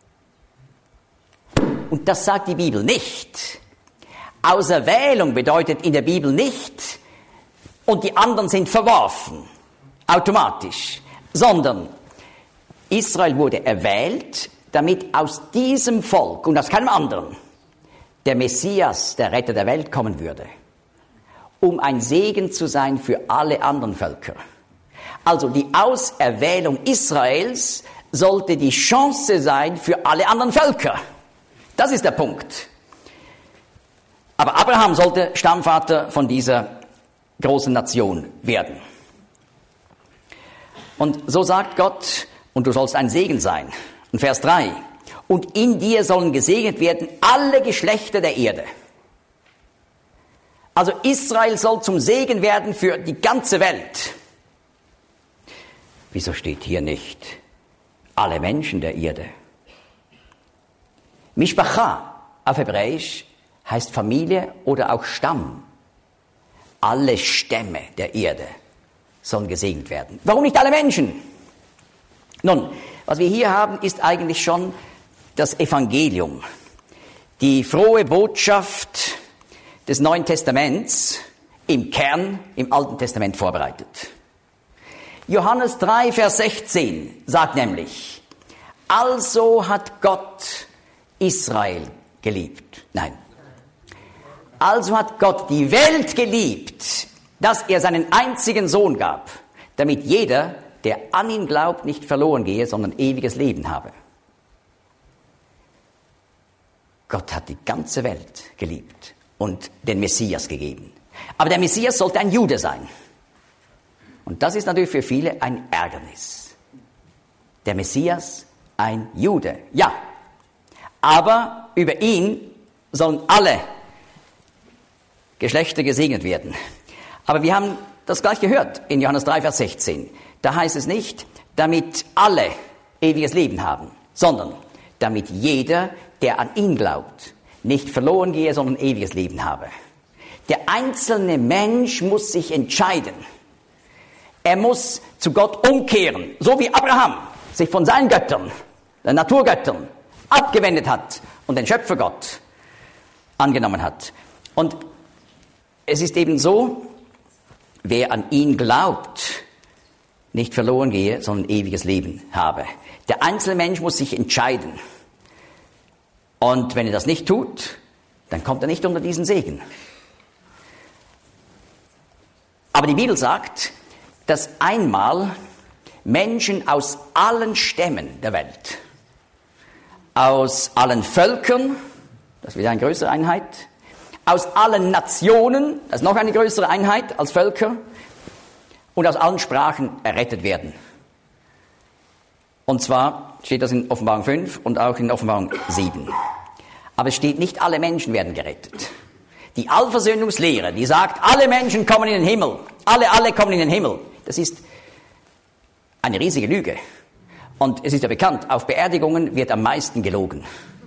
Und das sagt die Bibel nicht. Auserwählung bedeutet in der Bibel nicht, und die anderen sind verworfen, automatisch, sondern Israel wurde erwählt, damit aus diesem Volk und aus keinem anderen der Messias, der Retter der Welt, kommen würde, um ein Segen zu sein für alle anderen Völker. Also die Auserwählung Israels sollte die Chance sein für alle anderen Völker. Das ist der Punkt. Aber Abraham sollte Stammvater von dieser großen Nation werden. Und so sagt Gott, und du sollst ein Segen sein. Und Vers 3, und in dir sollen gesegnet werden alle Geschlechter der Erde. Also Israel soll zum Segen werden für die ganze Welt. Wieso steht hier nicht alle Menschen der Erde? Mishpacha auf Hebräisch heißt Familie oder auch Stamm. Alle Stämme der Erde sollen gesegnet werden. Warum nicht alle Menschen? Nun, was wir hier haben, ist eigentlich schon das Evangelium. Die frohe Botschaft des Neuen Testaments im Kern im Alten Testament vorbereitet. Johannes 3, Vers 16 sagt nämlich, also hat Gott Israel geliebt. Nein. Also hat Gott die Welt geliebt, dass er seinen einzigen Sohn gab, damit jeder, der an ihn glaubt, nicht verloren gehe, sondern ewiges Leben habe. Gott hat die ganze Welt geliebt und den Messias gegeben. Aber der Messias sollte ein Jude sein. Und das ist natürlich für viele ein Ärgernis. Der Messias, ein Jude, ja. Aber über ihn sollen alle Geschlechter gesegnet werden. Aber wir haben das gleich gehört in Johannes 3, Vers 16. Da heißt es nicht, damit alle ewiges Leben haben, sondern damit jeder, der an ihn glaubt, nicht verloren gehe, sondern ewiges Leben habe. Der einzelne Mensch muss sich entscheiden. Er muss zu Gott umkehren, so wie Abraham sich von seinen Göttern, den Naturgöttern, abgewendet hat und den Schöpfergott angenommen hat. Und es ist eben so, wer an ihn glaubt, nicht verloren gehe, sondern ewiges Leben habe. Der einzelne Mensch muss sich entscheiden. Und wenn er das nicht tut, dann kommt er nicht unter diesen Segen. Aber die Bibel sagt, dass einmal Menschen aus allen Stämmen der Welt, aus allen Völkern, das ist wieder eine größere Einheit, aus allen Nationen, das ist noch eine größere Einheit als Völker, und aus allen Sprachen errettet werden. Und zwar steht das in Offenbarung 5 und auch in Offenbarung 7. Aber es steht nicht, alle Menschen werden gerettet. Die Allversöhnungslehre, die sagt, alle Menschen kommen in den Himmel, alle kommen in den Himmel. Das ist eine riesige Lüge. Und es ist ja bekannt, auf Beerdigungen wird am meisten gelogen.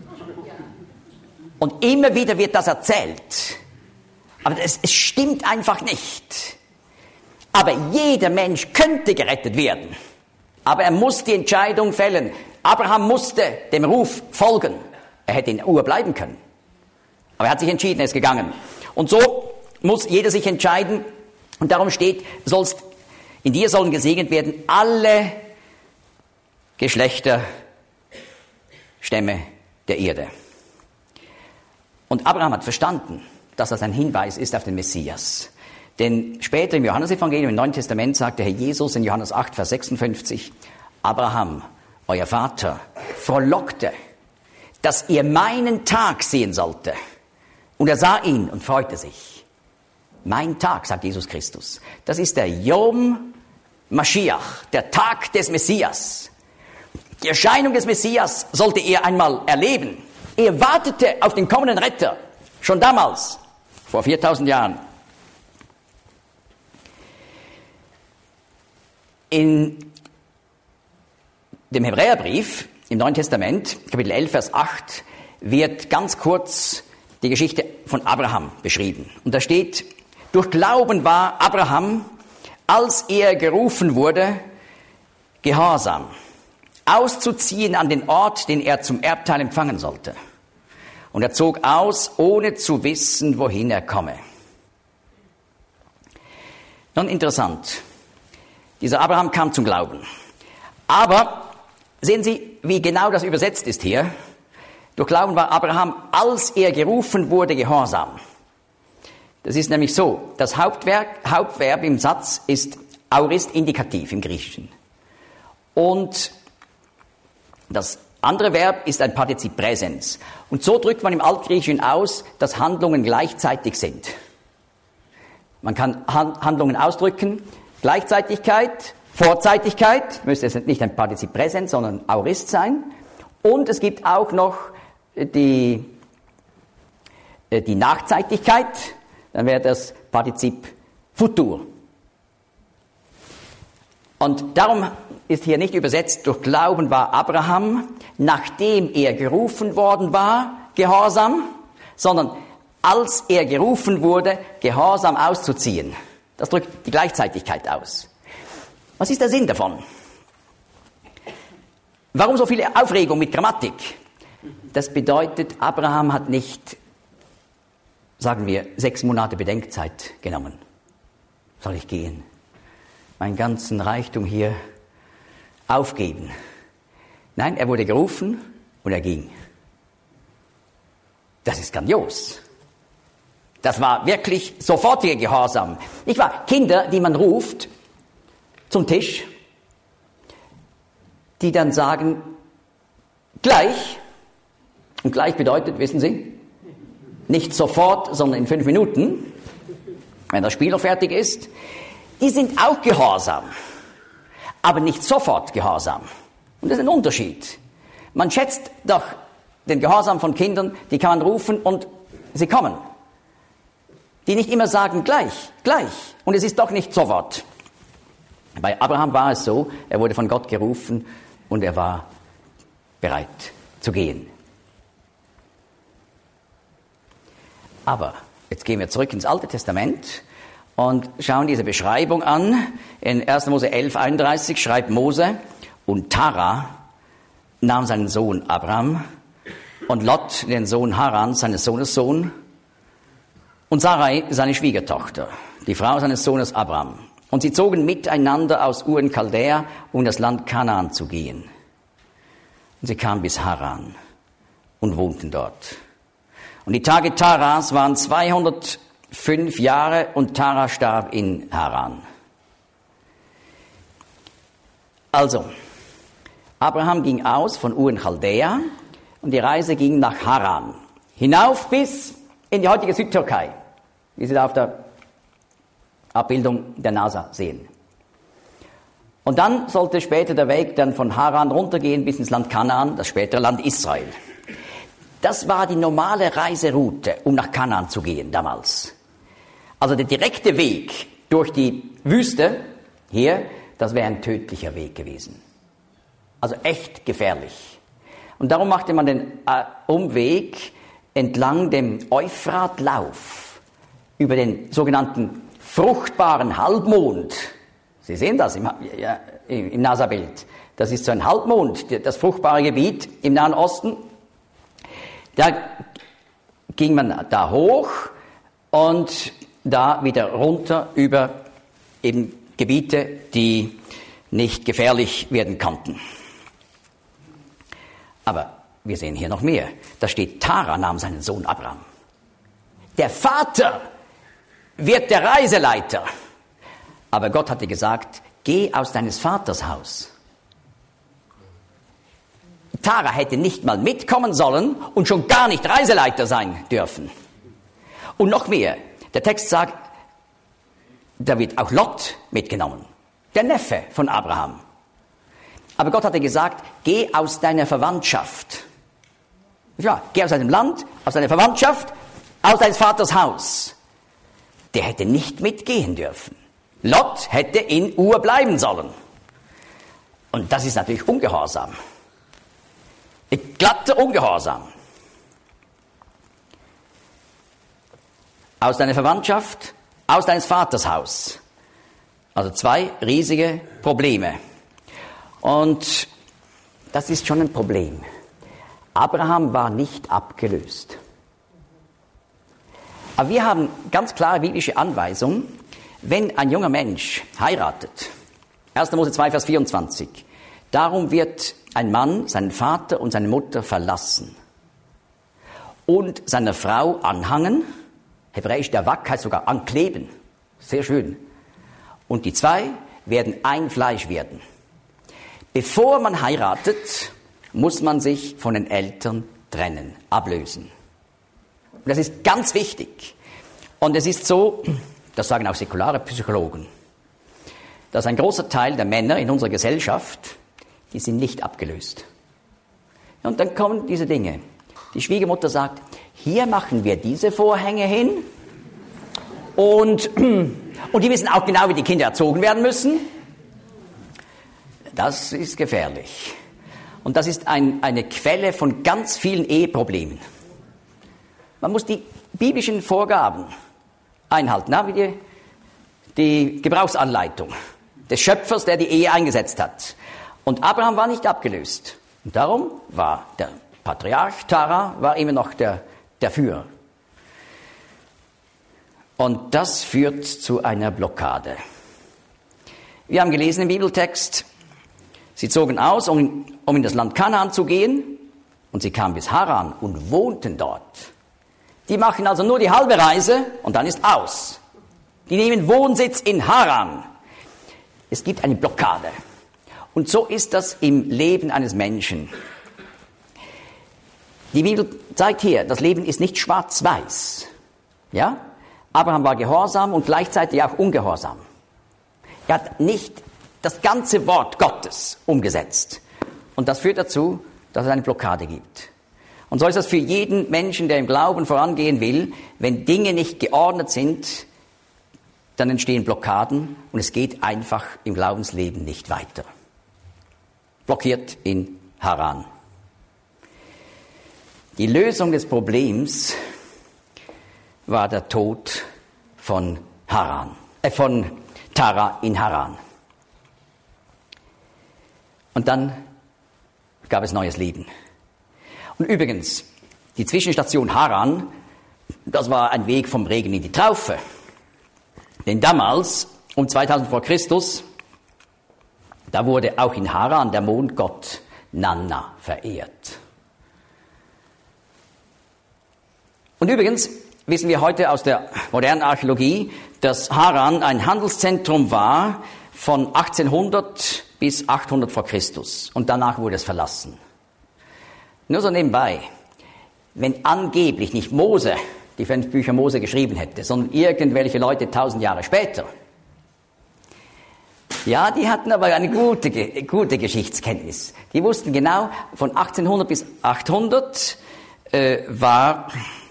Und immer wieder wird das erzählt. Aber es stimmt einfach nicht. Aber jeder Mensch könnte gerettet werden. Aber er muss die Entscheidung fällen. Abraham musste dem Ruf folgen. Er hätte in Ur bleiben können. Aber er hat sich entschieden, er ist gegangen. Und so muss jeder sich entscheiden. Und darum steht, in dir sollen gesegnet werden alle Geschlechter, Stämme der Erde. Und Abraham hat verstanden, dass das ein Hinweis ist auf den Messias. Denn später im Johannesevangelium, im Neuen Testament, sagt der Herr Jesus in Johannes 8, Vers 56, Abraham, euer Vater, frohlockte, dass ihr meinen Tag sehen sollte. Und er sah ihn und freute sich. Mein Tag, sagt Jesus Christus, das ist der Yom Mashiach, der Tag des Messias. Die Erscheinung des Messias sollte er einmal erleben. Er wartete auf den kommenden Retter, schon damals, vor 4000 Jahren. In dem Hebräerbrief im Neuen Testament, Kapitel 11, Vers 8, wird ganz kurz die Geschichte von Abraham beschrieben. Und da steht, durch Glauben war Abraham, als er gerufen wurde, gehorsam, auszuziehen an den Ort, den er zum Erbteil empfangen sollte. Und er zog aus, ohne zu wissen, wohin er komme. Nun interessant. Dieser Abraham kam zum Glauben. Aber sehen Sie, wie genau das übersetzt ist hier. Durch Glauben war Abraham, als er gerufen wurde, gehorsam. Das ist nämlich so, das Hauptverb im Satz ist Aorist Indikativ im Griechischen. Und das andere Verb ist ein Partizip Präsens. Und so drückt man im Altgriechischen aus, dass Handlungen gleichzeitig sind. Man kann Handlungen ausdrücken, Gleichzeitigkeit, Vorzeitigkeit, müsste es nicht ein Partizip Präsens, sondern Aorist sein. Und es gibt auch noch die Nachzeitigkeit, dann wäre das Partizip Futur. Und darum ist hier nicht übersetzt, durch Glauben war Abraham, nachdem er gerufen worden war, gehorsam, sondern als er gerufen wurde, gehorsam auszuziehen. Das drückt die Gleichzeitigkeit aus. Was ist der Sinn davon? Warum so viele Aufregung mit Grammatik? Das bedeutet, Abraham hat nicht, sagen wir, 6 Monate Bedenkzeit genommen. Soll ich gehen? Meinen ganzen Reichtum hier aufgeben? Nein, er wurde gerufen und er ging. Das ist grandios. Das war wirklich sofortiger Gehorsam. Nicht wahr? Kinder, die man ruft zum Tisch, die dann sagen, gleich. Und gleich bedeutet, wissen Sie, nicht sofort, sondern in 5 Minuten, wenn das Spiel noch fertig ist. Die sind auch gehorsam, aber nicht sofort gehorsam. Und das ist ein Unterschied. Man schätzt doch den Gehorsam von Kindern, die kann man rufen und sie kommen. Die nicht immer sagen, gleich. Und es ist doch nicht sofort. Bei Abraham war es so, er wurde von Gott gerufen und er war bereit zu gehen. Aber jetzt gehen wir zurück ins Alte Testament und schauen diese Beschreibung an. In 1. Mose 11,31 schreibt Mose, und Tara nahm seinen Sohn Abram und Lot, den Sohn Haran, seines Sohnes Sohn, und Sarai, seine Schwiegertochter, die Frau seines Sohnes Abram. Und sie zogen miteinander aus Ur in Chaldäa, um das Land Kanaan zu gehen. Und sie kamen bis Haran und wohnten dort. Und die Tage Taras waren 205 Jahre und Tara starb in Haran. Also, Abraham ging aus von Ur in Chaldäa und die Reise ging nach Haran. Hinauf bis in die heutige Südtürkei, wie Sie da auf der Abbildung der NASA sehen. Und dann sollte später der Weg dann von Haran runtergehen bis ins Land Kanaan, das spätere Land Israel. Das war die normale Reiseroute, um nach Kanaan zu gehen damals. Also der direkte Weg durch die Wüste hier, das wäre ein tödlicher Weg gewesen. Also echt gefährlich. Und darum machte man den Umweg entlang dem Euphratlauf über den sogenannten fruchtbaren Halbmond. Sie sehen das im NASA-Bild. Das ist so ein Halbmond, das fruchtbare Gebiet im Nahen Osten. Da ging man da hoch und da wieder runter über eben Gebiete, die nicht gefährlich werden konnten. Aber wir sehen hier noch mehr. Da steht, Tara nahm seinen Sohn Abram. Der Vater wird der Reiseleiter. Aber Gott hatte gesagt, geh aus deines Vaters Haus. Tara hätte nicht mal mitkommen sollen und schon gar nicht Reiseleiter sein dürfen. Und noch mehr, der Text sagt, da wird auch Lot mitgenommen, der Neffe von Abraham. Aber Gott hatte gesagt, geh aus deiner Verwandtschaft. Ja, geh aus deinem Land, aus deiner Verwandtschaft, aus deines Vaters Haus. Der hätte nicht mitgehen dürfen. Lot hätte in Ur bleiben sollen. Und das ist natürlich Ungehorsam. Glatter Ungehorsam. Aus deiner Verwandtschaft, aus deines Vaters Haus. Also 2 riesige Probleme. Und das ist schon ein Problem. Abraham war nicht abgelöst. Aber wir haben ganz klare biblische Anweisung, wenn ein junger Mensch heiratet. 1. Mose 2, Vers 24. Darum wird ein Mann seinen Vater und seine Mutter verlassen und seiner Frau anhangen. Hebräisch der Wak heißt sogar ankleben. Sehr schön. Und die 2 werden ein Fleisch werden. Bevor man heiratet, muss man sich von den Eltern trennen, ablösen. Und das ist ganz wichtig. Und es ist so, das sagen auch säkulare Psychologen, dass ein großer Teil der Männer in unserer Gesellschaft, die sind nicht abgelöst. Und dann kommen diese Dinge. Die Schwiegermutter sagt, hier machen wir diese Vorhänge hin und die wissen auch genau, wie die Kinder erzogen werden müssen. Das ist gefährlich. Und das ist eine Quelle von ganz vielen Eheproblemen. Man muss die biblischen Vorgaben einhalten, wie die Gebrauchsanleitung des Schöpfers, der die Ehe eingesetzt hat. Und Abraham war nicht abgelöst. Und darum war der Patriarch Tara war immer noch der Führer. Und das führt zu einer Blockade. Wir haben gelesen im Bibeltext, sie zogen aus, um in das Land Kanaan zu gehen, und sie kamen bis Haran und wohnten dort. Die machen also nur die halbe Reise und dann ist aus. Die nehmen Wohnsitz in Haran. Es gibt eine Blockade. Und so ist das im Leben eines Menschen. Die Bibel zeigt hier, das Leben ist nicht schwarz-weiß. Ja? Abraham war gehorsam und gleichzeitig auch ungehorsam. Er hat nicht das ganze Wort Gottes umgesetzt. Und das führt dazu, dass es eine Blockade gibt. Und so ist das für jeden Menschen, der im Glauben vorangehen will. Wenn Dinge nicht geordnet sind, dann entstehen Blockaden und es geht einfach im Glaubensleben nicht weiter. Blockiert in Haran. Die Lösung des Problems war der Tod von Tara in Haran. Und dann gab es neues Leben. Und übrigens, die Zwischenstation Haran, das war ein Weg vom Regen in die Traufe. Denn damals, um 2000 vor Christus, da wurde auch in Haran der Mondgott Nanna verehrt. Und übrigens wissen wir heute aus der modernen Archäologie, dass Haran ein Handelszentrum war von 1800 bis 800 vor Christus. Und danach wurde es verlassen. Nur so nebenbei, wenn angeblich nicht Mose die 5 Bücher Mose geschrieben hätte, sondern irgendwelche Leute 1000 Jahre später, ja, die hatten aber eine gute Geschichtskenntnis. Die wussten genau, von 1800 bis 800 war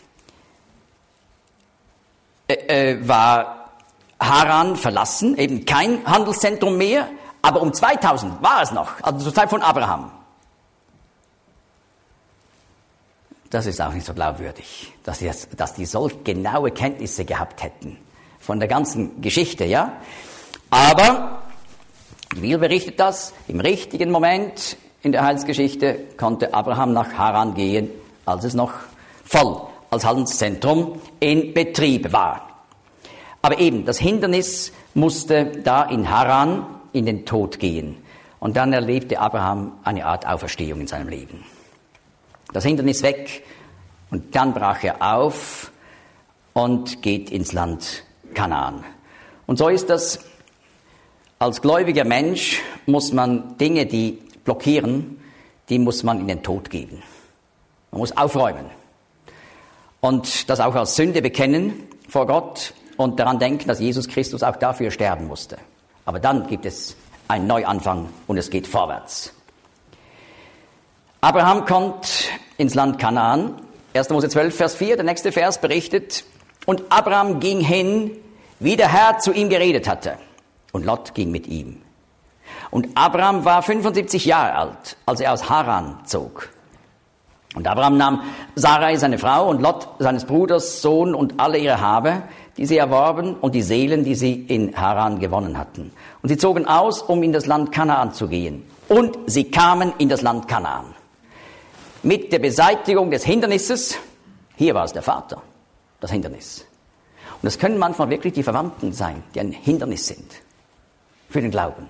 Haran verlassen, eben kein Handelszentrum mehr, aber um 2000 war es noch, also zur Zeit von Abraham. Das ist auch nicht so glaubwürdig, dass die solch genaue Kenntnisse gehabt hätten von der ganzen Geschichte, ja. Aber die Bibel berichtet das, im richtigen Moment in der Heilsgeschichte konnte Abraham nach Haran gehen, als es noch voll als Handelszentrum in Betrieb war. Aber eben, das Hindernis musste da in Haran in den Tod gehen. Und dann erlebte Abraham eine Art Auferstehung in seinem Leben. Das Hindernis weg und dann brach er auf und geht ins Land Kanaan. Und so ist das, als gläubiger Mensch muss man Dinge, die blockieren, die muss man in den Tod geben. Man muss aufräumen und das auch als Sünde bekennen vor Gott und daran denken, dass Jesus Christus auch dafür sterben musste. Aber dann gibt es einen Neuanfang und es geht vorwärts. Abraham kommt ins Land Kanaan. 1. Mose 12, Vers 4, der nächste Vers berichtet, und Abraham ging hin, wie der Herr zu ihm geredet hatte. Und Lot ging mit ihm. Und Abraham war 75 Jahre alt, als er aus Haran zog. Und Abraham nahm Sarai, seine Frau, und Lot, seines Bruders Sohn, und alle ihre Habe, die sie erworben, und die Seelen, die sie in Haran gewonnen hatten. Und sie zogen aus, um in das Land Kanaan zu gehen. Und sie kamen in das Land Kanaan. Mit der Beseitigung des Hindernisses, hier war es der Vater, das Hindernis. Und es können manchmal wirklich die Verwandten sein, die ein Hindernis sind für den Glauben.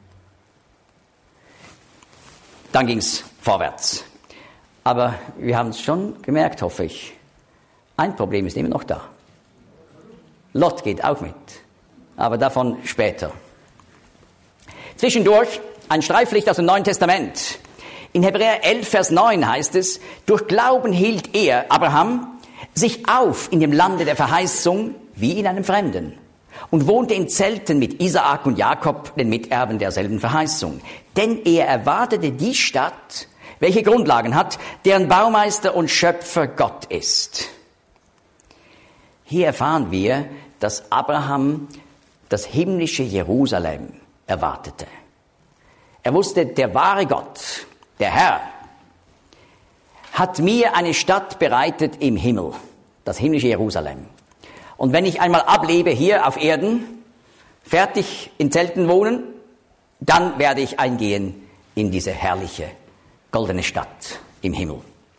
Dann ging es vorwärts. Aber wir haben es schon gemerkt, hoffe ich. Ein Problem ist immer noch da. Lot geht auch mit, aber davon später. Zwischendurch ein Streiflicht aus dem Neuen Testament. In Hebräer 11, Vers 9 heißt es, durch Glauben hielt er, Abraham, sich auf in dem Lande der Verheißung wie in einem Fremden und wohnte in Zelten mit Isaak und Jakob, den Miterben derselben Verheißung. Denn er erwartete die Stadt, welche Grundlagen hat, deren Baumeister und Schöpfer Gott ist. Hier erfahren wir, dass Abraham das himmlische Jerusalem erwartete. Er wusste, der wahre Gott, der Herr, hat mir eine Stadt bereitet im Himmel, das himmlische Jerusalem. Und wenn ich einmal ablebe hier auf Erden, fertig in Zelten wohnen, dann werde ich eingehen in diese herrliche, goldene Stadt im Himmel.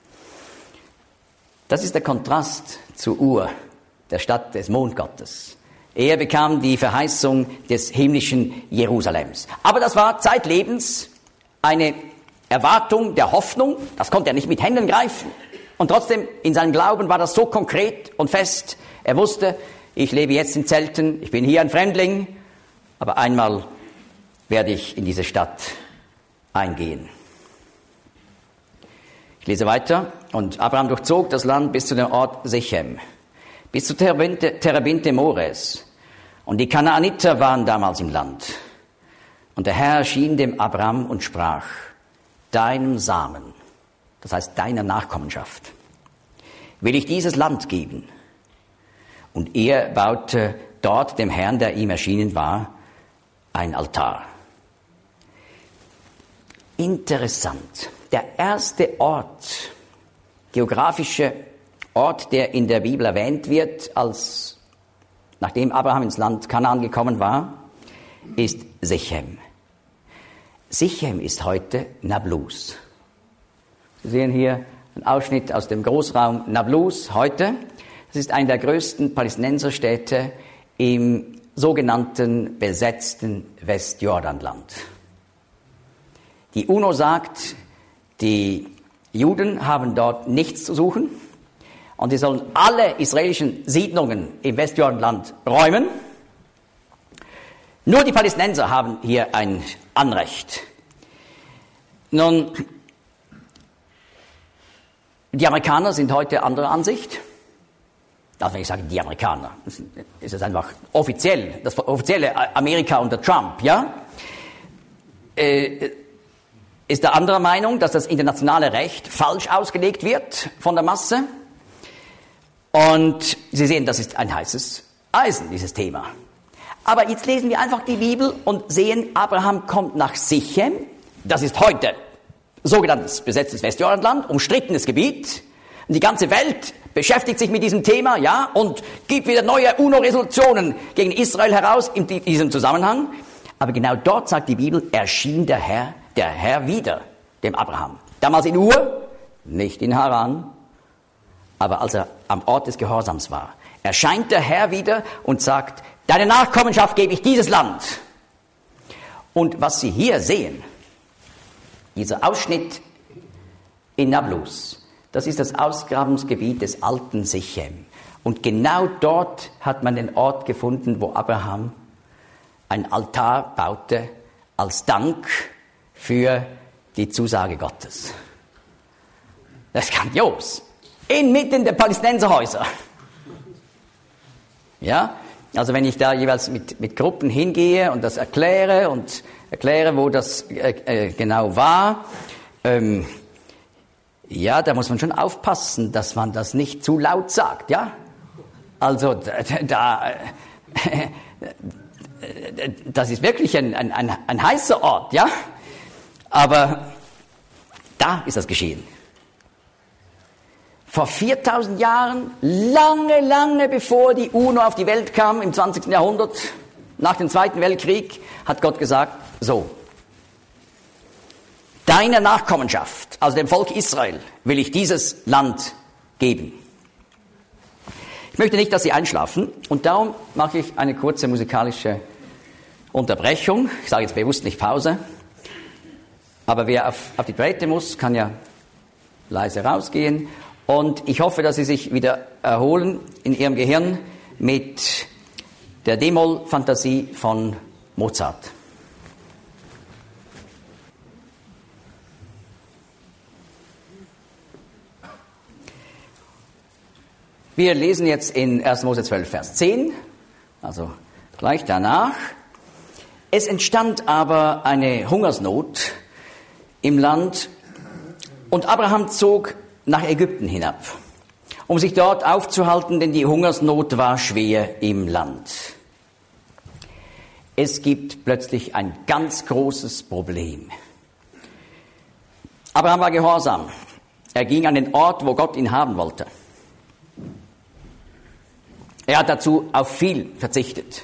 Das ist der Kontrast zu Ur, der Stadt des Mondgottes. Er bekam die Verheißung des himmlischen Jerusalems. Aber das war zeitlebens eine Erwartung der Hoffnung, das konnte er nicht mit Händen greifen. Und trotzdem, in seinem Glauben war das so konkret und fest. Er wusste, ich lebe jetzt in Zelten, ich bin hier ein Fremdling, aber einmal werde ich in diese Stadt eingehen. Ich lese weiter. Und Abraham durchzog das Land bis zu dem Ort Sechem, bis zu Terebinte Mores. Und die Kanaaniter waren damals im Land. Und der Herr erschien dem Abraham und sprach, deinem Samen, das heißt deiner Nachkommenschaft, will ich dieses Land geben. Und er baute dort dem Herrn, der ihm erschienen war, ein Altar. Interessant. Der erste Ort, geografische Ort, der in der Bibel erwähnt wird, nachdem Abraham ins Land Kanaan gekommen war, ist Sichem. Sichem ist heute Nablus. Sie sehen hier einen Ausschnitt aus dem Großraum Nablus heute. Das ist eine der größten Palästinenserstädte im sogenannten besetzten Westjordanland. Die UNO sagt, die Juden haben dort nichts zu suchen und sie sollen alle israelischen Siedlungen im Westjordanland räumen. Nur die Palästinenser haben hier ein Anrecht. Nun, die Amerikaner sind heute anderer Ansicht. Also wenn ich sage die Amerikaner, ist es einfach offiziell, das offizielle Amerika unter Trump, ja? Ist der anderer Meinung, dass das internationale Recht falsch ausgelegt wird von der Masse. Und Sie sehen, das ist ein heißes Eisen, dieses Thema. Aber jetzt lesen wir einfach die Bibel und sehen, Abraham kommt nach Sichem. Das ist heute sogenanntes besetztes Westjordanland, umstrittenes Gebiet. Und die ganze Welt beschäftigt sich mit diesem Thema, ja, und gibt wieder neue UNO-Resolutionen gegen Israel heraus in diesem Zusammenhang. Aber genau dort, sagt die Bibel, erschien der Herr wieder dem Abraham. Damals in Ur, nicht in Haran, aber als er am Ort des Gehorsams war, erscheint der Herr wieder und sagt, deine Nachkommenschaft gebe ich dieses Land. Und was Sie hier sehen, dieser Ausschnitt in Nablus, das ist das Ausgrabungsgebiet des alten Sichem. Und genau dort hat man den Ort gefunden, wo Abraham ein Altar baute als Dank für die Zusage Gottes. Das ist grandios. Inmitten der Palästinenserhäuser. Ja, also wenn ich da jeweils mit Gruppen hingehe und das erkläre, wo das genau war, ja, da muss man schon aufpassen, dass man das nicht zu laut sagt, ja? Also das ist wirklich ein heißer Ort, ja? Aber da ist das geschehen. Vor 4000 Jahren, lange bevor die UNO auf die Welt kam, im 20. Jahrhundert, nach dem Zweiten Weltkrieg, hat Gott gesagt, so, deiner Nachkommenschaft, also dem Volk Israel, will ich dieses Land geben. Ich möchte nicht, dass Sie einschlafen und darum mache ich eine kurze musikalische Unterbrechung. Ich sage jetzt bewusst nicht Pause, aber wer auf die Toilette muss, kann ja leise rausgehen. Und ich hoffe, dass Sie sich wieder erholen in Ihrem Gehirn mit der D-Moll-Fantasie von Mozart. Wir lesen jetzt in 1. Mose 12, Vers 10, also gleich danach. Es entstand aber eine Hungersnot im Land und Abraham zog nach Ägypten hinab, um sich dort aufzuhalten, denn die Hungersnot war schwer im Land. Es gibt plötzlich ein ganz großes Problem. Abraham war gehorsam. Er ging an den Ort, wo Gott ihn haben wollte. Er hat dazu auf viel verzichtet.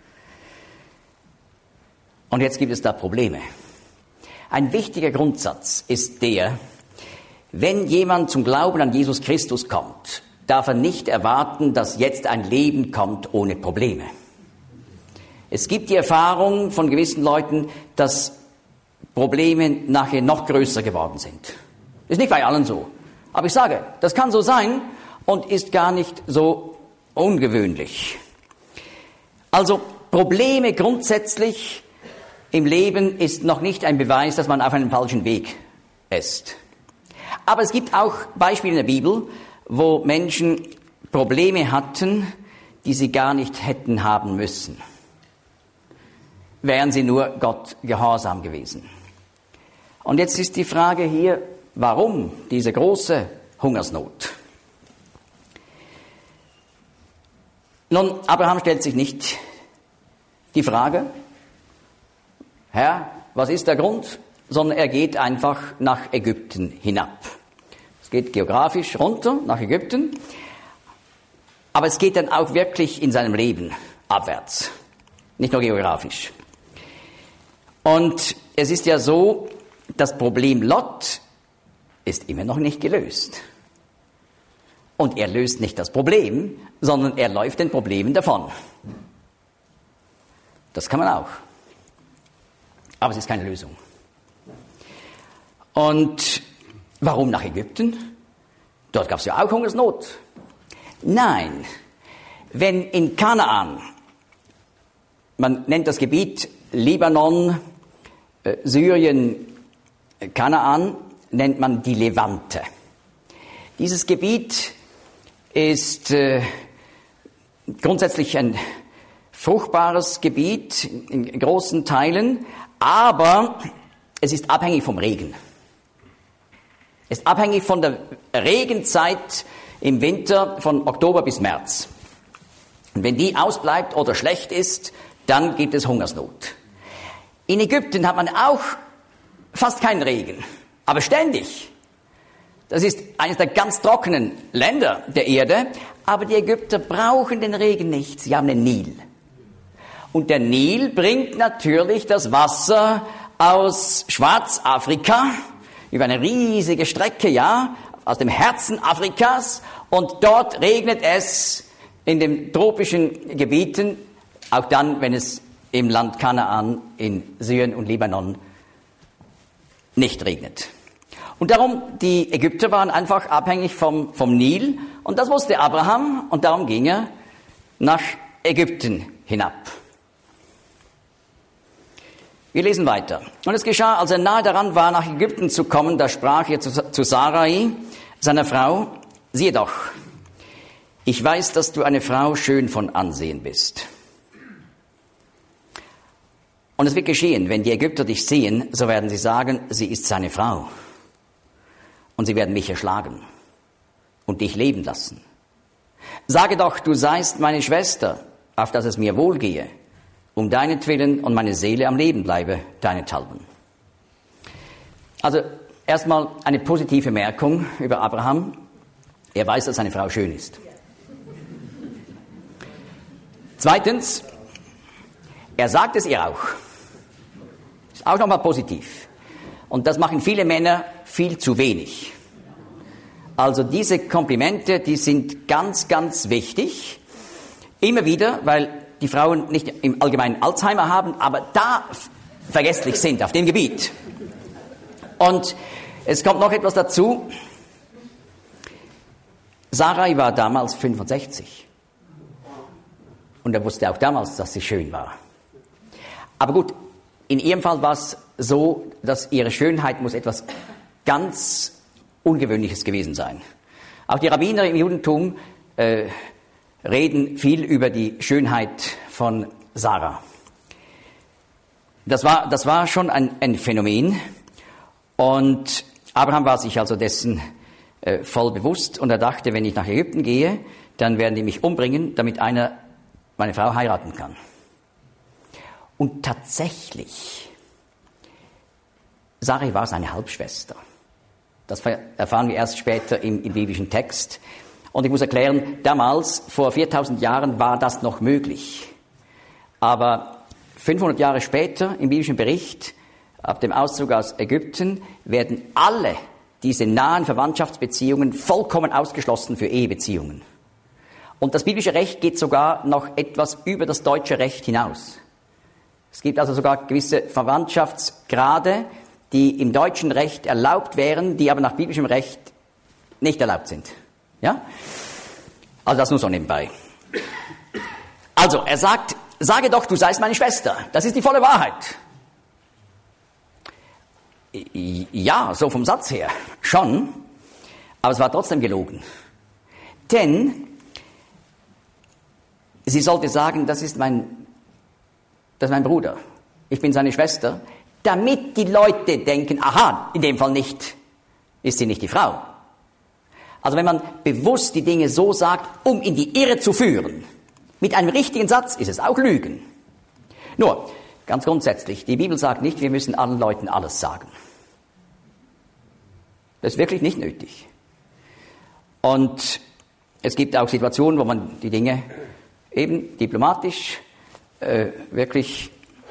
Und jetzt gibt es da Probleme. Ein wichtiger Grundsatz ist der, wenn jemand zum Glauben an Jesus Christus kommt, darf er nicht erwarten, dass jetzt ein Leben kommt ohne Probleme. Es gibt die Erfahrung von gewissen Leuten, dass Probleme nachher noch größer geworden sind. Ist nicht bei allen so. Aber ich sage, das kann so sein und ist gar nicht so ungewöhnlich. Also Probleme grundsätzlich im Leben ist noch nicht ein Beweis, dass man auf einem falschen Weg ist. Aber es gibt auch Beispiele in der Bibel, wo Menschen Probleme hatten, die sie gar nicht hätten haben müssen. Wären sie nur Gott gehorsam gewesen. Und jetzt ist die Frage hier, warum diese große Hungersnot? Nun, Abraham stellt sich nicht die Frage, Herr, was ist der Grund? Sondern er geht einfach nach Ägypten hinab. Es geht geografisch runter nach Ägypten, aber es geht dann auch wirklich in seinem Leben abwärts, nicht nur geografisch. Und es ist ja so, das Problem Lot ist immer noch nicht gelöst. Und er löst nicht das Problem, sondern er läuft den Problemen davon. Das kann man auch. Aber es ist keine Lösung. Und warum nach Ägypten? Dort gab es ja auch Hungersnot. Nein, wenn in Kanaan, man nennt das Gebiet Libanon, Syrien, Kanaan, nennt man die Levante. Dieses Gebiet ist grundsätzlich ein fruchtbares Gebiet in großen Teilen, aber es ist abhängig vom Regen. Es ist abhängig von der Regenzeit im Winter von Oktober bis März. Und wenn die ausbleibt oder schlecht ist, dann gibt es Hungersnot. In Ägypten hat man auch fast keinen Regen, aber ständig. Das ist eines der ganz trockenen Länder der Erde, aber die Ägypter brauchen den Regen nicht, sie haben den Nil. Und der Nil bringt natürlich das Wasser aus Schwarzafrika über eine riesige Strecke, ja, aus dem Herzen Afrikas, und dort regnet es in den tropischen Gebieten, auch dann, wenn es im Land Kanaan, in Syrien und Libanon nicht regnet. Und darum, die Ägypter waren einfach abhängig vom Nil, und das wusste Abraham, und darum ging er nach Ägypten hinab. Wir lesen weiter. Und es geschah, als er nahe daran war, nach Ägypten zu kommen, da sprach er zu Sarai, seiner Frau: Siehe doch, ich weiß, dass du eine Frau schön von Ansehen bist. Und es wird geschehen, wenn die Ägypter dich sehen, so werden sie sagen, sie ist seine Frau. Und sie werden mich erschlagen und dich leben lassen. Sage doch, du seist meine Schwester, auf dass es mir wohlgehe, um deinetwillen und meine Seele am Leben bleibe, deinethalben. Also erstmal eine positive Merkung über Abraham. Er weiß, dass seine Frau schön ist. Zweitens, er sagt es ihr auch. Ist auch nochmal positiv. Und das machen viele Männer viel zu wenig. Also diese Komplimente, die sind ganz, ganz wichtig. Immer wieder, weil die Frauen nicht im Allgemeinen Alzheimer haben, aber da vergesslich sind auf dem Gebiet. Und es kommt noch etwas dazu. Sarai war damals 65. Und er wusste auch damals, dass sie schön war. Aber gut, in ihrem Fall war es so, dass ihre Schönheit muss etwas ganz Ungewöhnliches gewesen sein. Auch die Rabbiner im Judentum reden viel über die Schönheit von Sarah. Das war schon ein Phänomen. Und Abraham war sich also dessen voll bewusst. Und er dachte, wenn ich nach Ägypten gehe, dann werden die mich umbringen, damit einer meine Frau heiraten kann. Und tatsächlich, Sarai war seine Halbschwester. Das erfahren wir erst später im biblischen Text. Und ich muss erklären, damals, vor 4000 Jahren, war das noch möglich. Aber 500 Jahre später, im biblischen Bericht, ab dem Auszug aus Ägypten, werden alle diese nahen Verwandtschaftsbeziehungen vollkommen ausgeschlossen für Ehebeziehungen. Und das biblische Recht geht sogar noch etwas über das deutsche Recht hinaus. Es gibt also sogar gewisse Verwandtschaftsgrade, die im deutschen Recht erlaubt wären, die aber nach biblischem Recht nicht erlaubt sind. Ja? Also das nur so nebenbei. Also, er sagt, sage doch, du seist meine Schwester. Das ist die volle Wahrheit. Ja, so vom Satz her schon, aber es war trotzdem gelogen. Denn sie sollte sagen, das ist mein Bruder, ich bin seine Schwester, damit die Leute denken, aha, in dem Fall nicht, ist sie nicht die Frau. Also wenn man bewusst die Dinge so sagt, um in die Irre zu führen, mit einem richtigen Satz ist es auch Lügen. Nur, ganz grundsätzlich, die Bibel sagt nicht, wir müssen allen Leuten alles sagen. Das ist wirklich nicht nötig. Und es gibt auch Situationen, wo man die Dinge eben diplomatisch wirklich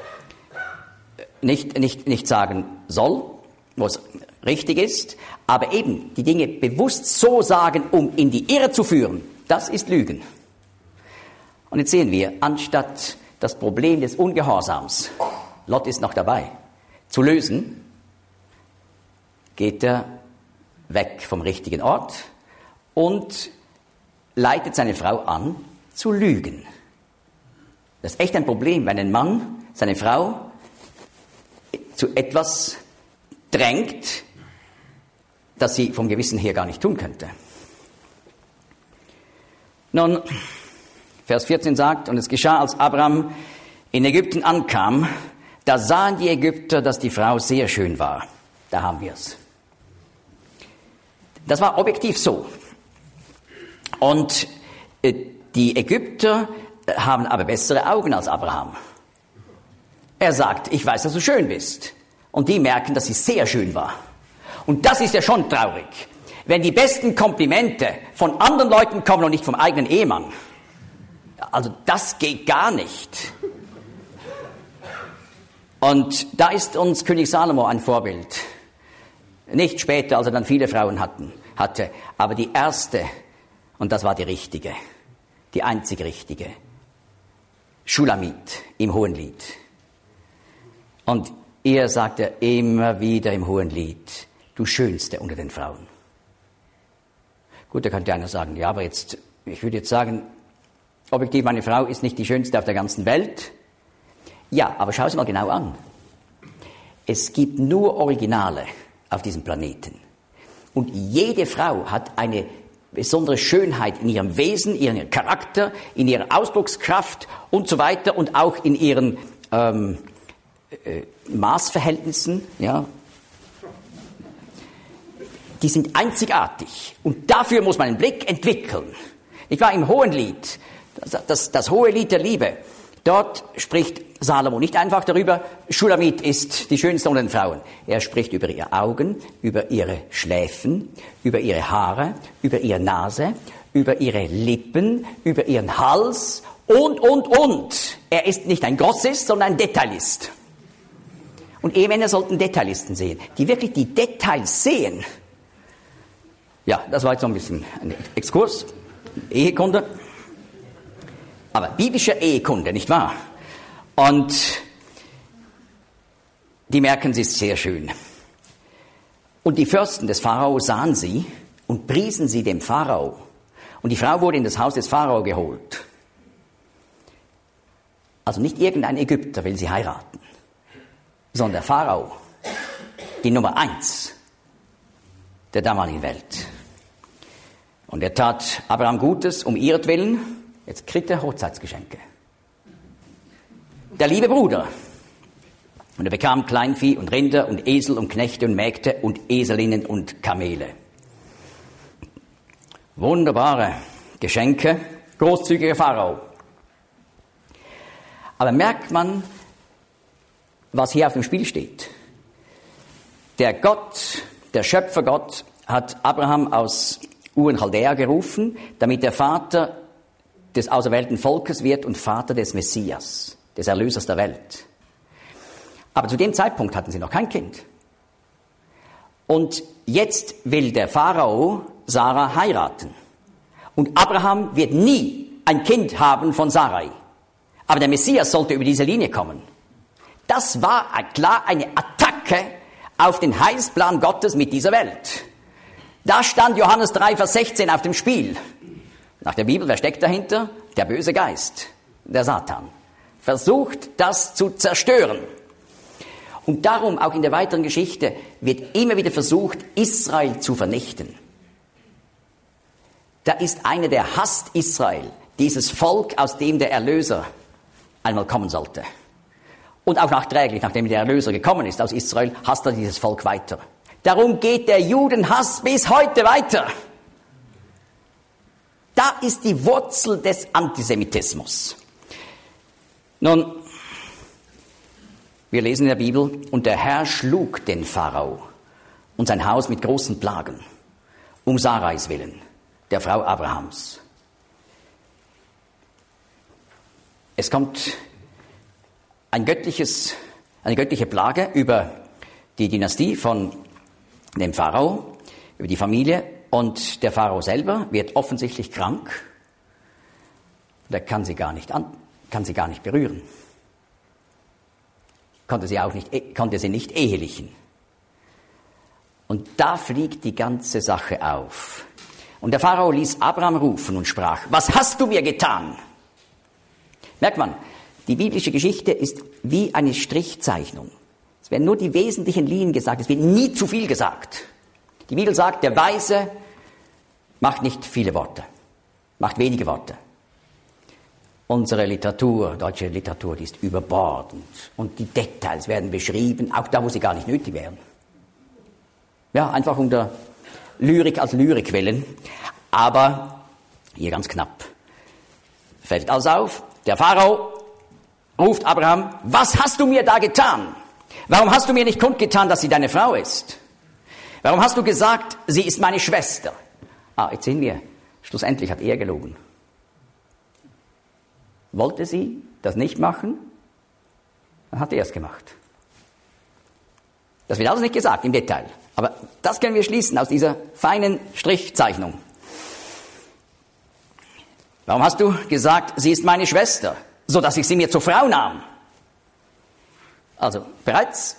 nicht sagen soll, wo es richtig ist, aber eben die Dinge bewusst so sagen, um in die Irre zu führen, das ist Lügen. Und jetzt sehen wir, anstatt das Problem des Ungehorsams, Lot ist noch dabei, zu lösen, geht er weg vom richtigen Ort und leitet seine Frau an, zu lügen. Das ist echt ein Problem, wenn ein Mann seine Frau zu etwas drängt, das sie vom Gewissen her gar nicht tun könnte. Nun, Vers 14 sagt, und es geschah, als Abraham in Ägypten ankam, da sahen die Ägypter, dass die Frau sehr schön war. Da haben wir es. Das war objektiv so. Und die Ägypter haben aber bessere Augen als Abraham. Er sagt, ich weiß, dass du schön bist. Und die merken, dass sie sehr schön war. Und das ist ja schon traurig, wenn die besten Komplimente von anderen Leuten kommen und nicht vom eigenen Ehemann. Also das geht gar nicht. Und da ist uns König Salomo ein Vorbild. Nicht später, als er dann viele Frauen hatte, aber die erste, und das war die richtige, die einzig richtige, Schulamit im Hohenlied. Und ihr sagt er immer wieder im Hohenlied, du Schönste unter den Frauen. Gut, da könnte einer sagen, ja, aber jetzt, ich würde jetzt sagen, objektiv, meine Frau ist nicht die Schönste auf der ganzen Welt. Ja, aber schau sie mal genau an. Es gibt nur Originale auf diesem Planeten. Und jede Frau hat eine besondere Schönheit in ihrem Wesen, in ihrem Charakter, in ihrer Ausdruckskraft und so weiter und auch in ihren Maßverhältnissen, ja. Die sind einzigartig und dafür muss man einen Blick entwickeln. Ich war im Hohenlied, das hohe Lied der Liebe. Dort spricht Salomo nicht einfach darüber, Schulamit ist die schönste unter den Frauen. Er spricht über ihre Augen, über ihre Schläfen, über ihre Haare, über ihre Nase, über ihre Lippen, über ihren Hals und. Er ist nicht ein Grossist, sondern ein Detailist. Und Ehemänner sollten Detailisten sehen, die wirklich die Details sehen. Ja, das war jetzt so ein bisschen ein Exkurs, Ehekunde. Aber biblische Ehekunde, nicht wahr? Und die merken, sie ist sehr schön. Und die Fürsten des Pharao sahen sie und priesen sie dem Pharao. Und die Frau wurde in das Haus des Pharao geholt. Also nicht irgendein Ägypter will sie heiraten, sondern der Pharao, die Nummer 1 der damaligen Welt. Und er tat Abraham Gutes um ihretwillen. Jetzt kriegt er Hochzeitsgeschenke. Der liebe Bruder. Und er bekam Kleinvieh und Rinder und Esel und Knechte und Mägde und Eselinnen und Kamele. Wunderbare Geschenke, großzügiger Pharao. Aber merkt man, was hier auf dem Spiel steht? Der Gott, der Schöpfergott, hat Abraham aus Ur-in-Chaldea gerufen, damit er Vater des auserwählten Volkes wird und Vater des Messias, des Erlösers der Welt. Aber zu dem Zeitpunkt hatten sie noch kein Kind. Und jetzt will der Pharao Sarah heiraten. Und Abraham wird nie ein Kind haben von Sarai. Aber der Messias sollte über diese Linie kommen. Das war klar eine Attacke auf den Heilsplan Gottes mit dieser Welt. Da stand Johannes 3, Vers 16 auf dem Spiel. Nach der Bibel, wer steckt dahinter? Der böse Geist, der Satan. Versucht, das zu zerstören. Und darum, auch in der weiteren Geschichte, wird immer wieder versucht, Israel zu vernichten. Da ist einer, der hasst Israel, dieses Volk, aus dem der Erlöser einmal kommen sollte. Und auch nachträglich, nachdem der Erlöser gekommen ist aus Israel, hasst er dieses Volk weiter. Darum geht der Judenhass bis heute weiter. Da ist die Wurzel des Antisemitismus. Nun, wir lesen in der Bibel, und der Herr schlug den Pharao und sein Haus mit großen Plagen, um Sarais willen, der Frau Abrahams. Es kommt eine göttliche Plage über die Dynastie von dem Pharao, über die Familie, und der Pharao selber wird offensichtlich krank. Der kann sie gar nicht berühren. Konnte sie nicht ehelichen. Und da fliegt die ganze Sache auf. Und der Pharao ließ Abraham rufen und sprach: Was hast du mir getan? Merkt man, die biblische Geschichte ist wie eine Strichzeichnung. Es werden nur die wesentlichen Linien gesagt, es wird nie zu viel gesagt. Die Bibel sagt, der Weise macht nicht viele Worte, macht wenige Worte. Unsere Literatur, deutsche Literatur, die ist überbordend. Und die Details werden beschrieben, auch da, wo sie gar nicht nötig wären. Ja, einfach unter Lyrik als Lyrikquellen. Aber hier ganz knapp. Fällt also auf, der Pharao ruft Abraham: Was hast du mir da getan? Warum hast du mir nicht kundgetan, dass sie deine Frau ist? Warum hast du gesagt, sie ist meine Schwester? Jetzt sehen wir, schlussendlich hat er gelogen. Wollte sie das nicht machen, dann hat er es gemacht. Das wird alles nicht gesagt im Detail, aber das können wir schließen aus dieser feinen Strichzeichnung. Warum hast du gesagt, sie ist meine Schwester, so dass ich sie mir zur Frau nahm? Also bereits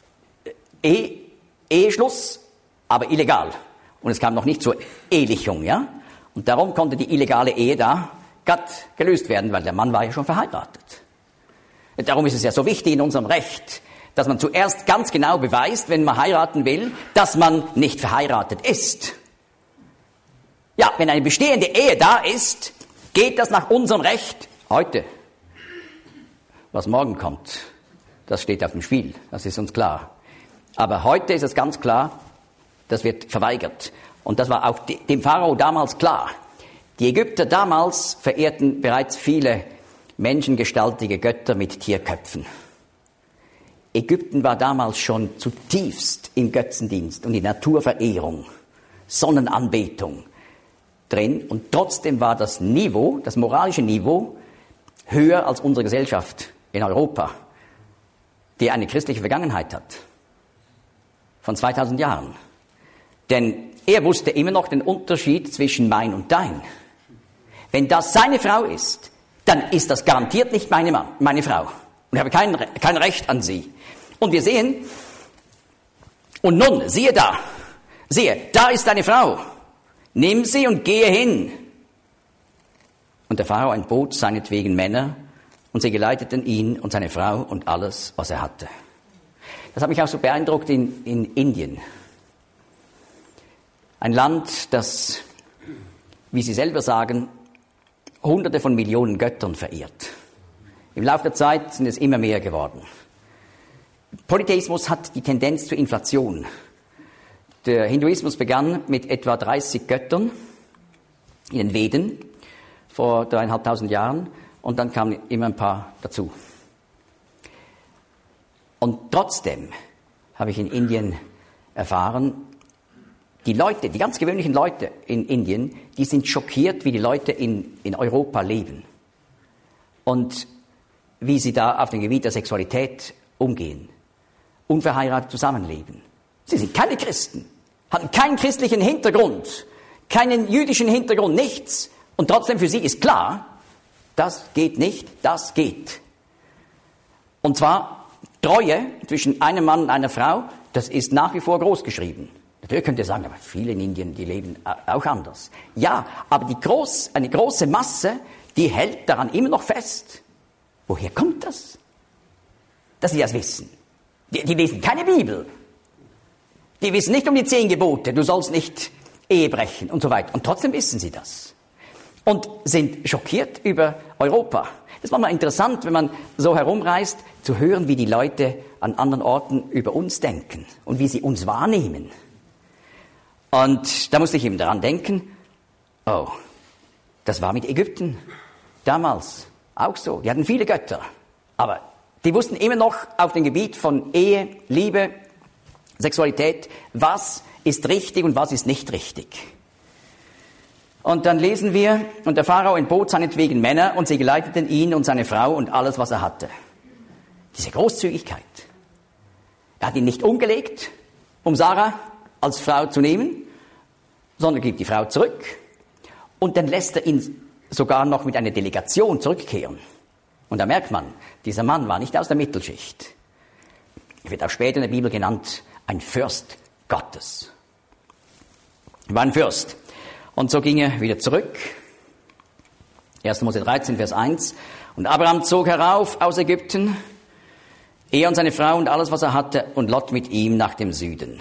Eheschluss, aber illegal. Und es kam noch nicht zur Ehelichung, ja? Und darum konnte die illegale Ehe da gelöst werden, weil der Mann war ja schon verheiratet. Und darum ist es ja so wichtig in unserem Recht, dass man zuerst ganz genau beweist, wenn man heiraten will, dass man nicht verheiratet ist. Ja, wenn eine bestehende Ehe da ist, geht das nach unserem Recht heute. Was morgen kommt, das steht auf dem Spiel, das ist uns klar. Aber heute ist es ganz klar, das wird verweigert. Und das war auch dem Pharao damals klar. Die Ägypter damals verehrten bereits viele menschengestaltige Götter mit Tierköpfen. Ägypten war damals schon zutiefst im Götzendienst und in Naturverehrung, Sonnenanbetung drin. Und trotzdem war das Niveau, das moralische Niveau, höher als unsere Gesellschaft in Europa, die eine christliche Vergangenheit hat. Von 2000 Jahren. Denn er wusste immer noch den Unterschied zwischen mein und dein. Wenn das seine Frau ist, dann ist das garantiert nicht meine Frau. Und ich habe kein Recht an sie. Und wir sehen, und nun, siehe, da ist deine Frau. Nimm sie und gehe hin. Und der Pharao entbot seinetwegen Männer, und sie geleiteten ihn und seine Frau und alles, was er hatte. Das hat mich auch so beeindruckt in Indien. Ein Land, das, wie sie selber sagen, Hunderte von Millionen Göttern verehrt. Im Laufe der Zeit sind es immer mehr geworden. Polytheismus hat die Tendenz zur Inflation. Der Hinduismus begann mit etwa 30 Göttern in den Veden vor 3.500 Jahren und dann kamen immer ein paar dazu. Und trotzdem habe ich in Indien erfahren, die Leute, die ganz gewöhnlichen Leute in Indien, die sind schockiert, wie die Leute in Europa leben. Und wie sie da auf dem Gebiet der Sexualität umgehen. Unverheiratet zusammenleben. Sie sind keine Christen, hatten keinen christlichen Hintergrund, keinen jüdischen Hintergrund, nichts. Und trotzdem für sie ist klar, das geht nicht, das geht. Und zwar Treue zwischen einem Mann und einer Frau, das ist nach wie vor groß geschrieben. Natürlich könnt ihr sagen, aber viele in Indien, die leben auch anders. Ja, aber eine große Masse, die hält daran immer noch fest. Woher kommt das? Dass sie das wissen. Die lesen keine Bibel. Die wissen nicht um die 10 Gebote, du sollst nicht Ehe brechen und so weiter. Und trotzdem wissen sie das. Und sind schockiert über Europa. Das war mal interessant, wenn man so herumreist, zu hören, wie die Leute an anderen Orten über uns denken und wie sie uns wahrnehmen. Und da musste ich eben daran denken, oh, das war mit Ägypten damals auch so. Die hatten viele Götter, aber die wussten immer noch auf dem Gebiet von Ehe, Liebe, Sexualität, was ist richtig und was ist nicht richtig. Und dann lesen wir, und der Pharao entbot seinetwegen Männer, und sie geleiteten ihn und seine Frau und alles, was er hatte. Diese Großzügigkeit. Er hat ihn nicht umgelegt, um Sarah als Frau zu nehmen, sondern gibt die Frau zurück. Und dann lässt er ihn sogar noch mit einer Delegation zurückkehren. Und da merkt man, dieser Mann war nicht aus der Mittelschicht. Er wird auch später in der Bibel genannt, ein Fürst Gottes. Er war ein Fürst. Und so ging er wieder zurück. 1. Mose 13, Vers 1. Und Abraham zog herauf aus Ägypten, er und seine Frau und alles, was er hatte, und Lot mit ihm nach dem Süden.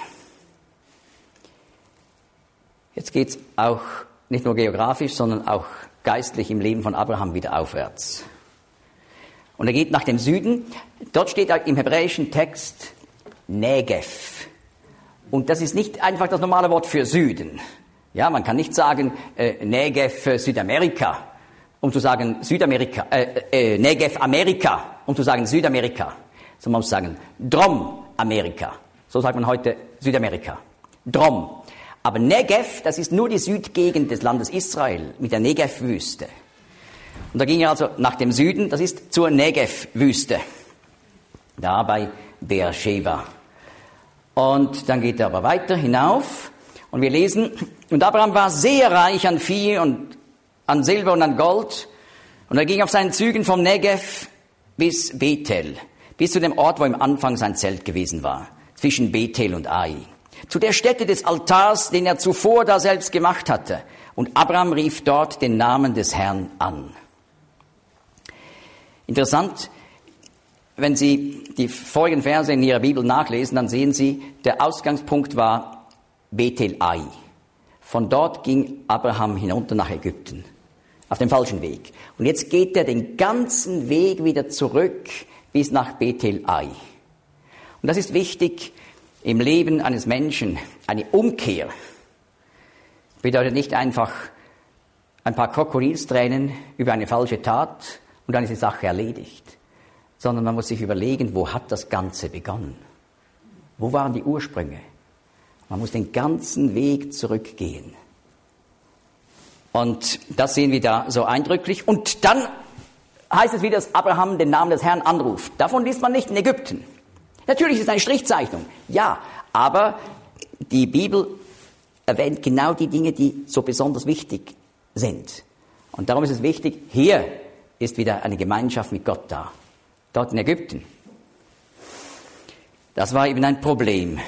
Jetzt geht's auch nicht nur geografisch, sondern auch geistlich im Leben von Abraham wieder aufwärts. Und er geht nach dem Süden. Dort steht im hebräischen Text Negev. Und das ist nicht einfach das normale Wort für Süden. Ja, man kann nicht sagen Negev Südamerika, um zu sagen Südamerika, Negev Amerika, um zu sagen Südamerika. Sondern man muss sagen Drom-Amerika. So sagt man heute Südamerika. Drom. Aber Negev, das ist nur die Südgegend des Landes Israel mit der Negev-Wüste. Und da ging er also nach dem Süden, das ist zur Negev-Wüste. Da bei Beersheba. Und dann geht er aber weiter hinauf. Und wir lesen, und Abraham war sehr reich an Vieh und an Silber und an Gold. Und er ging auf seinen Zügen vom Negev bis Bethel, bis zu dem Ort, wo im Anfang sein Zelt gewesen war, zwischen Bethel und Ai, zu der Stätte des Altars, den er zuvor da selbst gemacht hatte. Und Abraham rief dort den Namen des Herrn an. Interessant, wenn Sie die vorigen Verse in Ihrer Bibel nachlesen, dann sehen Sie, der Ausgangspunkt war Bethel Ai. Von dort ging Abraham hinunter nach Ägypten, auf dem falschen Weg. Und jetzt geht er den ganzen Weg wieder zurück bis nach Bethel Ai. Und das ist wichtig im Leben eines Menschen. Eine Umkehr bedeutet nicht einfach ein paar Krokodilstränen über eine falsche Tat und dann ist die Sache erledigt, sondern man muss sich überlegen, wo hat das Ganze begonnen? Wo waren die Ursprünge? Man muss den ganzen Weg zurückgehen. Und das sehen wir da so eindrücklich. Und dann heißt es wieder, dass Abraham den Namen des Herrn anruft. Davon liest man nicht in Ägypten. Natürlich ist es eine Strichzeichnung, ja, aber die Bibel erwähnt genau die Dinge, die so besonders wichtig sind. Und darum ist es wichtig, hier ist wieder eine Gemeinschaft mit Gott da. Dort in Ägypten. Das war eben ein Problem.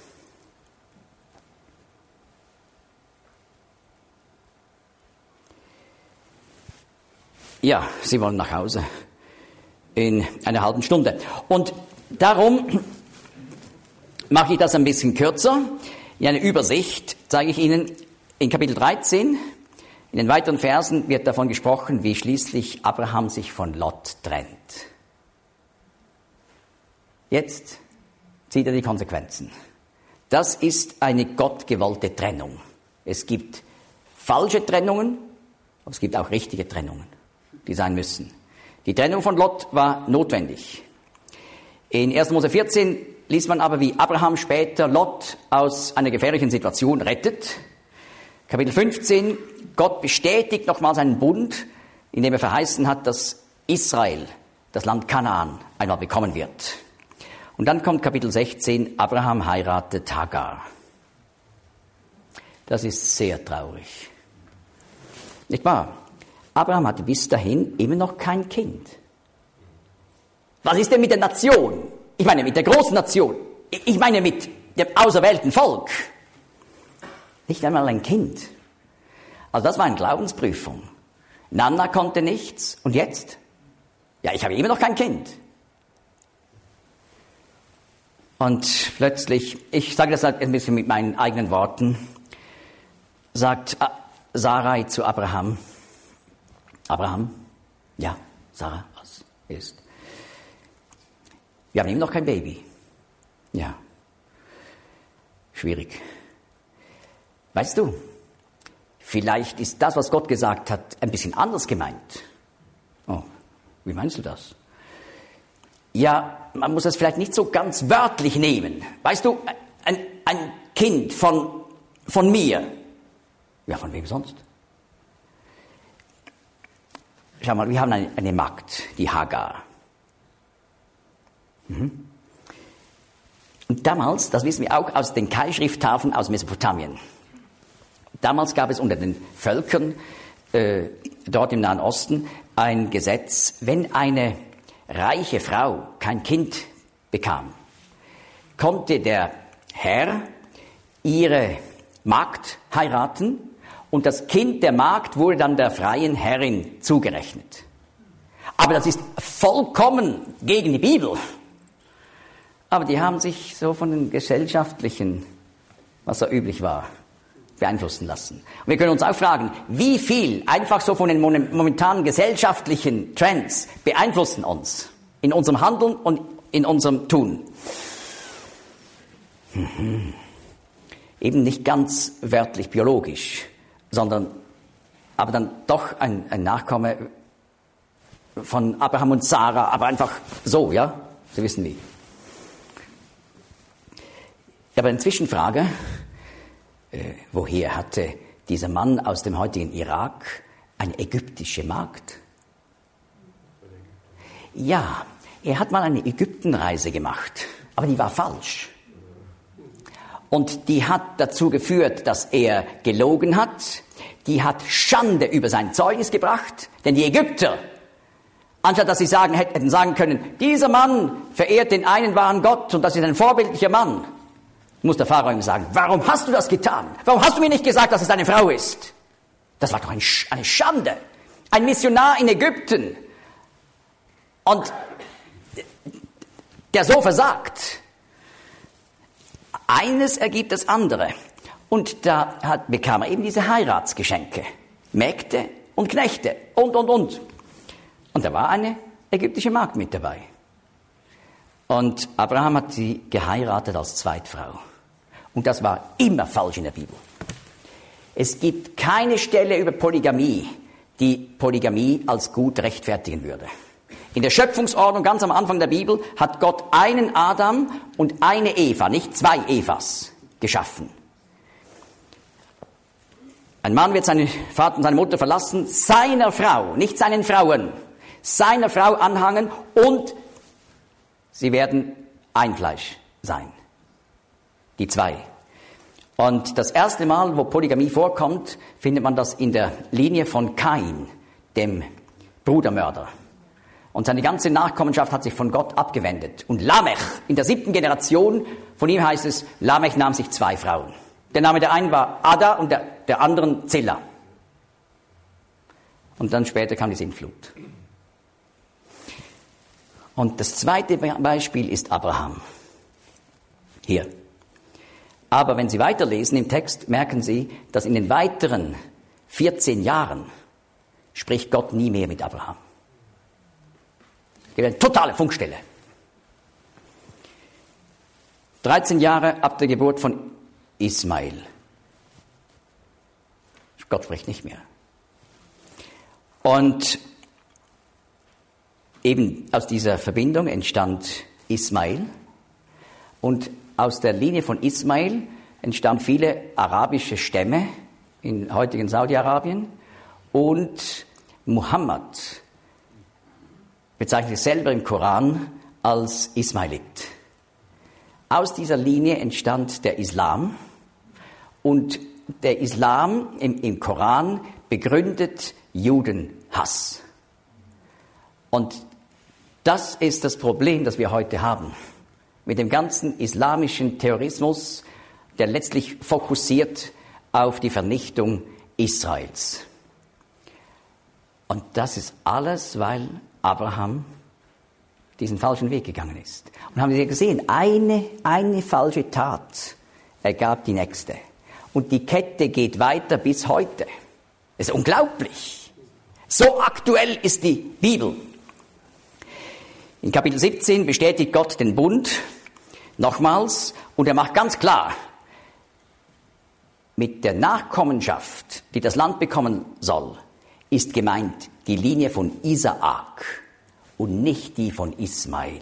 Ja, sie wollen nach Hause in einer halben Stunde. Und darum mache ich das ein bisschen kürzer. In einer Übersicht zeige ich Ihnen in Kapitel 13, in den weiteren Versen wird davon gesprochen, wie schließlich Abraham sich von Lot trennt. Jetzt zieht er die Konsequenzen. Das ist eine gottgewollte Trennung. Es gibt falsche Trennungen, aber es gibt auch richtige Trennungen, die sein müssen. Die Trennung von Lot war notwendig. In 1. Mose 14 liest man aber, wie Abraham später Lot aus einer gefährlichen Situation rettet. Kapitel 15, Gott bestätigt nochmal seinen Bund, indem er verheißen hat, dass Israel das Land Kanaan einmal bekommen wird. Und dann kommt Kapitel 16, Abraham heiratet Hagar. Das ist sehr traurig. Nicht wahr? Abraham hatte bis dahin immer noch kein Kind. Was ist denn mit der Nation? Ich meine mit der großen Nation. Ich meine mit dem auserwählten Volk. Nicht einmal ein Kind. Also das war eine Glaubensprüfung. Nana konnte nichts. Und jetzt? Ja, ich habe immer noch kein Kind. Und plötzlich, ich sage das halt ein bisschen mit meinen eigenen Worten, sagt Sarai zu Abraham, Abraham, ja, Sarah, was ist? Wir haben immer noch kein Baby. Ja, schwierig. Weißt du, vielleicht ist das, was Gott gesagt hat, ein bisschen anders gemeint. Oh, wie meinst du das? Ja, man muss das vielleicht nicht so ganz wörtlich nehmen. Weißt du, ein Kind von mir. Ja, von wem sonst? schau mal, wir haben eine Magd, die Hagar. Und damals, das wissen wir auch aus den Keilschrifttafeln aus Mesopotamien, damals gab es unter den Völkern dort im Nahen Osten ein Gesetz, wenn eine reiche Frau kein Kind bekam, konnte der Herr ihre Magd heiraten und das Kind der Magd wurde dann der freien Herrin zugerechnet. Aber das ist vollkommen gegen die Bibel. Aber die haben sich so von den gesellschaftlichen, was so üblich war, beeinflussen lassen. Und wir können uns auch fragen, wie viel einfach so von den momentanen gesellschaftlichen Trends beeinflussen uns in unserem Handeln und in unserem Tun. Eben nicht ganz wörtlich biologisch, sondern aber dann doch ein Nachkomme von Abraham und Sarah, aber einfach so, ja? Sie wissen wie. Aber eine Zwischenfrage, woher hatte dieser Mann aus dem heutigen Irak eine ägyptische Magd? Ja, er hat mal eine Ägyptenreise gemacht, aber die war falsch. Und die hat dazu geführt, dass er gelogen hat. Die hat Schande über sein Zeugnis gebracht, denn die Ägypter, anstatt dass sie hätten sagen können, dieser Mann verehrt den einen wahren Gott und das ist ein vorbildlicher Mann, muss der Pharao ihm sagen, warum hast du das getan? Warum hast du mir nicht gesagt, dass es eine Frau ist? Das war doch eine Schande. Ein Missionar in Ägypten. Und der so versagt. Eines ergibt das andere. Und da bekam er eben diese Heiratsgeschenke. Mägde und Knechte und. Und da war eine ägyptische Magd mit dabei. Und Abraham hat sie geheiratet als Zweitfrau. Und das war immer falsch in der Bibel. Es gibt keine Stelle über Polygamie, die Polygamie als gut rechtfertigen würde. In der Schöpfungsordnung ganz am Anfang der Bibel hat Gott einen Adam und eine Eva, nicht zwei Evas, geschaffen. Ein Mann wird seinen Vater und seine Mutter verlassen, seiner Frau, nicht seinen Frauen, seiner Frau anhangen und sie werden ein Fleisch sein. Die zwei. Und das erste Mal, wo Polygamie vorkommt, findet man das in der Linie von Kain, dem Brudermörder. Und seine ganze Nachkommenschaft hat sich von Gott abgewendet. Und Lamech, in der 7. Generation, von ihm heißt es, Lamech nahm sich 2 Frauen. Der Name der einen war Ada und der anderen Zilla. Und dann später kam die Sintflut. Und das zweite Beispiel ist Abraham. Hier. Aber wenn Sie weiterlesen im Text, merken Sie, dass in den weiteren 14 Jahren spricht Gott nie mehr mit Abraham. Es gibt eine totale Funkstelle. 13 Jahre ab der Geburt von Ismail. Gott spricht nicht mehr. Und eben aus dieser Verbindung entstand Ismail. Und aus der Linie von Ismail entstammen viele arabische Stämme in heutigen Saudi-Arabien. Und Muhammad bezeichnet sich selber im Koran als Ismailit. Aus dieser Linie entstand der Islam. Und der Islam im Koran begründet Judenhass. Und das ist das Problem, das wir heute haben. Mit dem ganzen islamischen Terrorismus, der letztlich fokussiert auf die Vernichtung Israels. Und das ist alles, weil Abraham diesen falschen Weg gegangen ist. Und haben Sie gesehen, eine falsche Tat ergab die nächste. Und die Kette geht weiter bis heute. Das ist unglaublich. So aktuell ist die Bibel. In Kapitel 17 bestätigt Gott den Bund nochmals und er macht ganz klar, mit der Nachkommenschaft, die das Land bekommen soll, ist gemeint die Linie von Isaak und nicht die von Ismail.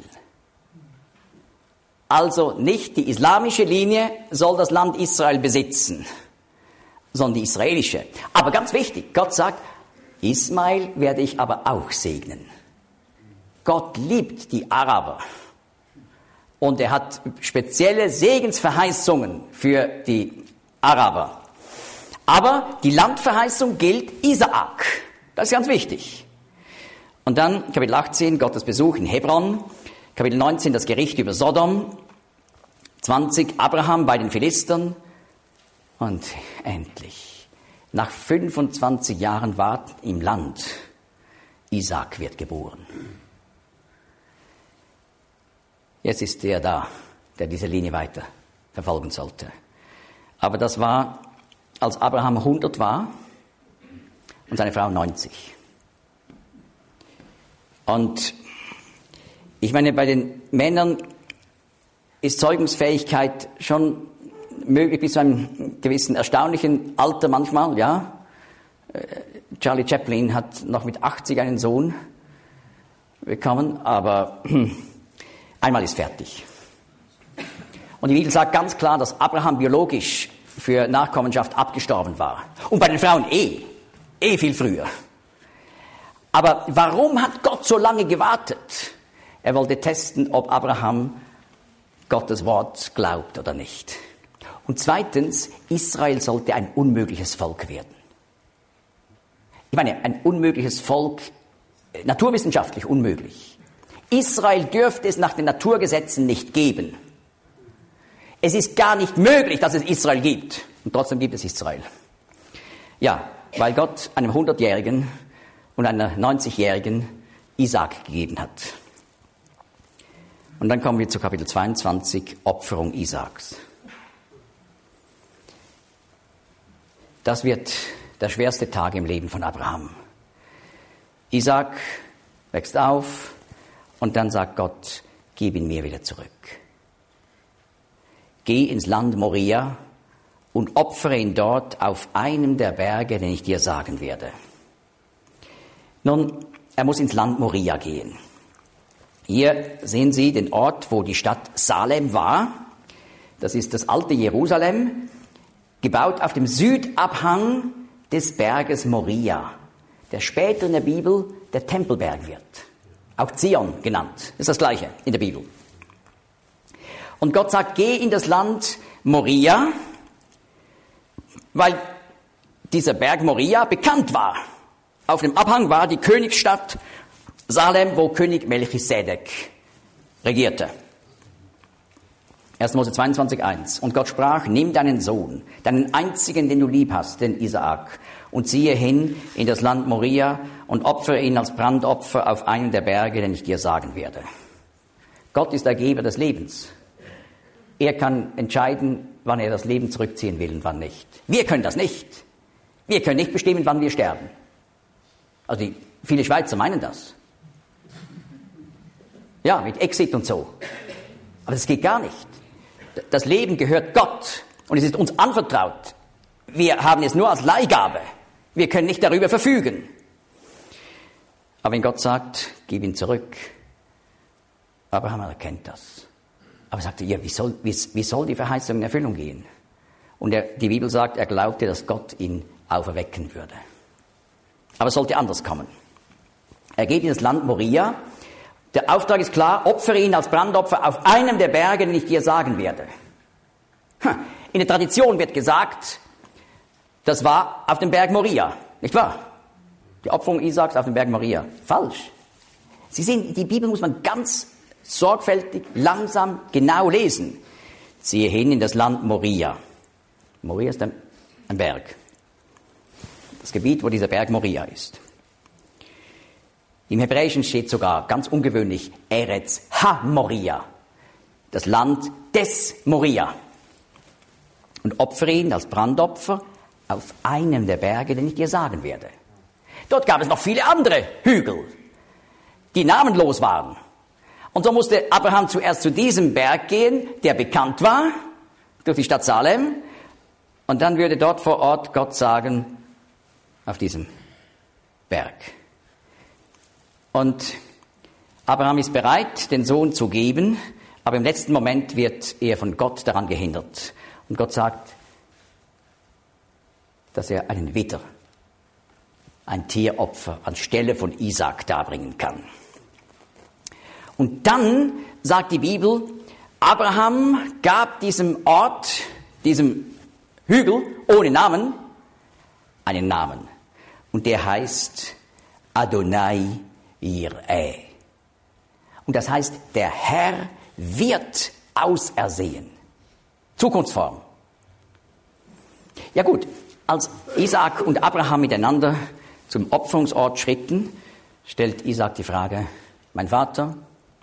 Also nicht die islamische Linie soll das Land Israel besitzen, sondern die israelische. Aber ganz wichtig, Gott sagt, Ismael werde ich aber auch segnen. Gott liebt die Araber. Und er hat spezielle Segensverheißungen für die Araber. Aber die Landverheißung gilt Isaak. Das ist ganz wichtig. Und dann Kapitel 18, Gottes Besuch in Hebron. Kapitel 19, das Gericht über Sodom. 20, Abraham bei den Philistern. Und endlich, nach 25 Jahren Warten im Land, Isaak wird geboren. Jetzt ist der da, der diese Linie weiter verfolgen sollte. Aber das war, als Abraham 100 war und seine Frau 90. Und ich meine, bei den Männern ist Zeugungsfähigkeit schon möglich bis zu einem gewissen erstaunlichen Alter manchmal, ja. Charlie Chaplin hat noch mit 80 einen Sohn bekommen, aber einmal ist fertig. Und die Bibel sagt ganz klar, dass Abraham biologisch für Nachkommenschaft abgestorben war. Und bei den Frauen viel früher. Aber warum hat Gott so lange gewartet? Er wollte testen, ob Abraham Gottes Wort glaubt oder nicht. Und zweitens, Israel sollte ein unmögliches Volk werden. Ich meine, ein unmögliches Volk, naturwissenschaftlich unmöglich. Israel dürfte es nach den Naturgesetzen nicht geben. Es ist gar nicht möglich, dass es Israel gibt. Und trotzdem gibt es Israel. Ja, weil Gott einem 100-Jährigen und einer 90-Jährigen Isaak gegeben hat. Und dann kommen wir zu Kapitel 22, Opferung Isaaks. Das wird der schwerste Tag im Leben von Abraham. Isaak wächst auf und dann sagt Gott, gib ihn mir wieder zurück. Geh ins Land Moria und opfere ihn dort auf einem der Berge, den ich dir sagen werde. Nun, er muss ins Land Moria gehen. Hier sehen Sie den Ort, wo die Stadt Salem war. Das ist das alte Jerusalem, gebaut auf dem Südabhang des Berges Moria, der später in der Bibel der Tempelberg wird. Auch Zion genannt. Das ist das Gleiche in der Bibel. Und Gott sagt, geh in das Land Moria, weil dieser Berg Moria bekannt war. Auf dem Abhang war die Königsstadt Salem, wo König Melchisedek regierte. 1. Mose 22,1. Und Gott sprach, nimm deinen Sohn, deinen einzigen, den du lieb hast, den Isaak, und ziehe hin in das Land Moria und opfere ihn als Brandopfer auf einen der Berge, den ich dir sagen werde. Gott ist der Geber des Lebens. Er kann entscheiden, wann er das Leben zurückziehen will und wann nicht. Wir können das nicht. Wir können nicht bestimmen, wann wir sterben. Also viele Schweizer meinen das. Ja, mit Exit und so. Aber das geht gar nicht. Das Leben gehört Gott und es ist uns anvertraut. Wir haben es nur als Leihgabe. Wir können nicht darüber verfügen. Aber wenn Gott sagt, gib ihn zurück, Abraham erkennt das. Aber er sagte, ja, wie soll die Verheißung in Erfüllung gehen? Und die Bibel sagt, er glaubte, dass Gott ihn auferwecken würde. Aber es sollte anders kommen. Er geht in das Land Moria. Der Auftrag ist klar, opfere ihn als Brandopfer auf einem der Berge, den ich dir sagen werde. In der Tradition wird gesagt, das war auf dem Berg Moria, nicht wahr? Die Opferung Isaaks auf dem Berg Moria. Falsch. Sie sehen, die Bibel muss man ganz sorgfältig, langsam, genau lesen. Ziehe hin in das Land Moria. Moria ist ein Berg. Das Gebiet, wo dieser Berg Moria ist. Im Hebräischen steht sogar, ganz ungewöhnlich, Eretz ha-Moria. Das Land des Moria. Und opfere ihn als Brandopfer auf einem der Berge, den ich dir sagen werde. Dort gab es noch viele andere Hügel, die namenlos waren. Und so musste Abraham zuerst zu diesem Berg gehen, der bekannt war, durch die Stadt Salem. Und dann würde dort vor Ort Gott sagen, auf diesem Berg. Und Abraham ist bereit, den Sohn zu geben, aber im letzten Moment wird er von Gott daran gehindert. Und Gott sagt, dass er einen Widder ein Tieropfer anstelle von Isaak darbringen kann. Und dann sagt die Bibel, Abraham gab diesem Ort, diesem Hügel ohne Namen, einen Namen. Und der heißt Adonai Jireh. Und das heißt, der Herr wird ausersehen. Zukunftsform. Ja gut, als Isaak und Abraham miteinander zum Opferungsort schritten, stellt Isaak die Frage, mein Vater?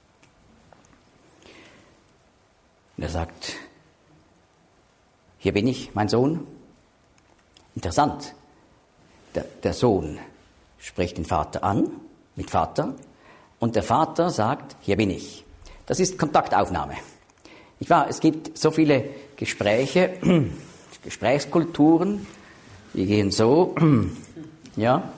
Und er sagt, hier bin ich, mein Sohn. Interessant. Der Sohn spricht den Vater an, mit Vater, und der Vater sagt, hier bin ich. Das ist Kontaktaufnahme. Nicht wahr? Es gibt so viele Gespräche, Gesprächskulturen, die gehen so, ja,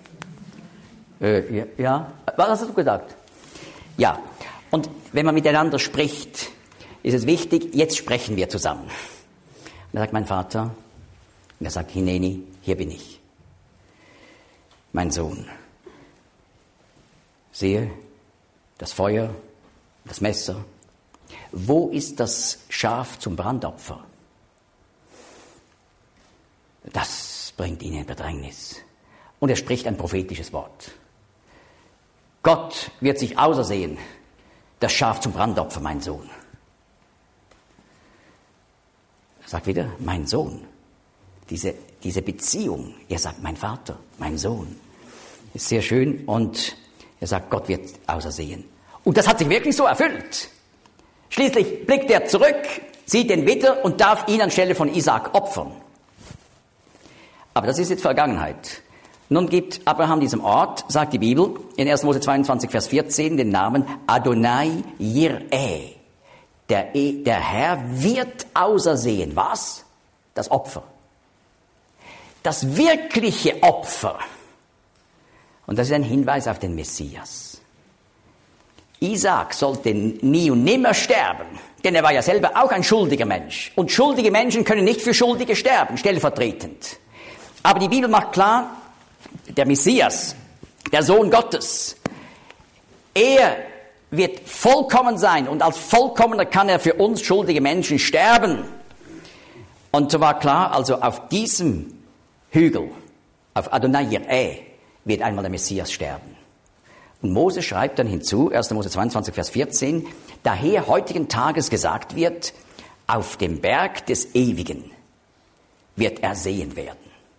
ja, was hast du gesagt? Ja, und wenn man miteinander spricht, ist es wichtig, jetzt sprechen wir zusammen. Und da sagt mein Vater, und er sagt, Hineni, hier bin ich. Mein Sohn, sehe das Feuer, das Messer. Wo ist das Schaf zum Brandopfer? Das bringt ihn in Bedrängnis. Und er spricht ein prophetisches Wort. Gott wird sich ausersehen, das Schaf zum Brandopfer, mein Sohn. Er sagt wieder, mein Sohn. Diese Beziehung, er sagt, mein Vater, mein Sohn, ist sehr schön. Und er sagt, Gott wird ausersehen. Und das hat sich wirklich so erfüllt. Schließlich blickt er zurück, sieht den Widder und darf ihn anstelle von Isaak opfern. Aber das ist jetzt Vergangenheit. Nun gibt Abraham diesem Ort, sagt die Bibel, in 1. Mose 22, Vers 14, den Namen Adonai Jireh. Der Herr wird ausersehen. Was? Das Opfer. Das wirkliche Opfer. Und das ist ein Hinweis auf den Messias. Isaak sollte nie und nimmer sterben, denn er war ja selber auch ein schuldiger Mensch. Und schuldige Menschen können nicht für Schuldige sterben, stellvertretend. Aber die Bibel macht klar, der Messias, der Sohn Gottes, er wird vollkommen sein und als Vollkommener kann er für uns schuldige Menschen sterben. Und so war klar, also auf diesem Hügel, auf Adonai Jireh, wird einmal der Messias sterben. Und Mose schreibt dann hinzu, 1. Mose 22, Vers 14, daher heutigen Tages gesagt wird, auf dem Berg des Ewigen wird er sehen werden.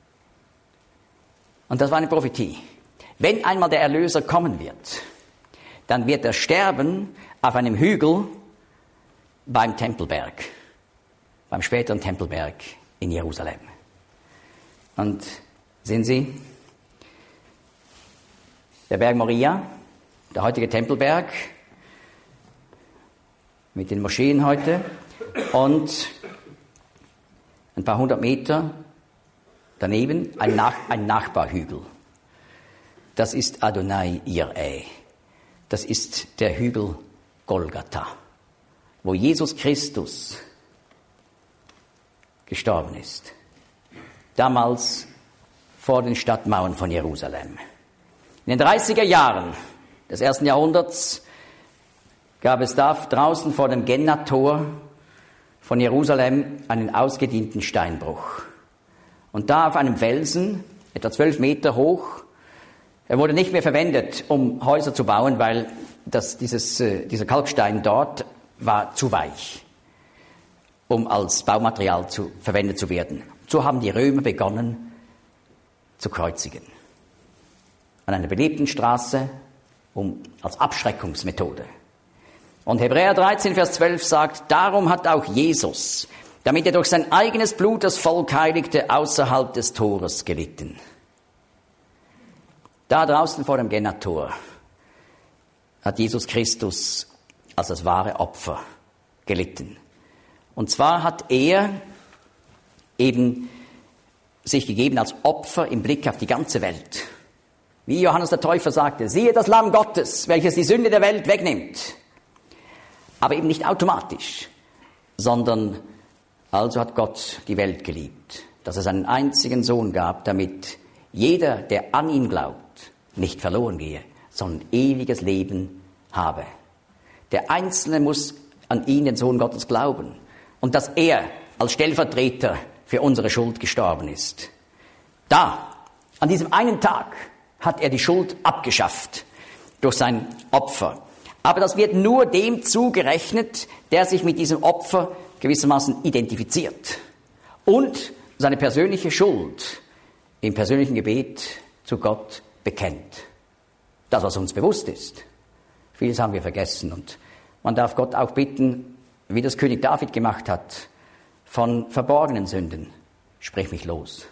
Und das war eine Prophetie. Wenn einmal der Erlöser kommen wird, dann wird er sterben auf einem Hügel beim Tempelberg, beim späteren Tempelberg in Jerusalem. Und sehen Sie, der Berg Moria, der heutige Tempelberg, mit den Moscheen heute, und ein paar hundert Meter daneben ein Nachbarhügel. Das ist Adonai Jireh. Das ist der Hügel Golgatha, wo Jesus Christus gestorben ist. Damals vor den Stadtmauern von Jerusalem. In den 30er Jahren des 1. Jahrhunderts gab es da draußen vor dem Genna-Tor von Jerusalem einen ausgedienten Steinbruch. Und da auf einem Felsen, etwa 12 Meter hoch, er wurde nicht mehr verwendet, um Häuser zu bauen, weil dieser Kalkstein dort war zu weich, um als Baumaterial verwendet zu werden. So haben die Römer begonnen zu kreuzigen. An einer belebten Straße, als Abschreckungsmethode. Und Hebräer 13, Vers 12 sagt, darum hat auch Jesus, damit er durch sein eigenes Blut das Volk heiligte, außerhalb des Tores gelitten. Da draußen vor dem Genna-Tor hat Jesus Christus als das wahre Opfer gelitten. Und zwar hat er eben sich gegeben als Opfer im Blick auf die ganze Welt. Wie Johannes der Täufer sagte, siehe das Lamm Gottes, welches die Sünde der Welt wegnimmt. Aber eben nicht automatisch, sondern also hat Gott die Welt geliebt, dass es einen einzigen Sohn gab, damit jeder, der an ihn glaubt, nicht verloren gehe, sondern ewiges Leben habe. Der Einzelne muss an ihn, den Sohn Gottes, glauben und dass er als Stellvertreter für unsere Schuld gestorben ist. Da, an diesem einen Tag, hat er die Schuld abgeschafft durch sein Opfer. Aber das wird nur dem zugerechnet, der sich mit diesem Opfer gewissermaßen identifiziert und seine persönliche Schuld im persönlichen Gebet zu Gott bekennt. Das, was uns bewusst ist. Vieles haben wir vergessen und man darf Gott auch bitten, wie das König David gemacht hat, von verborgenen Sünden, sprich mich los.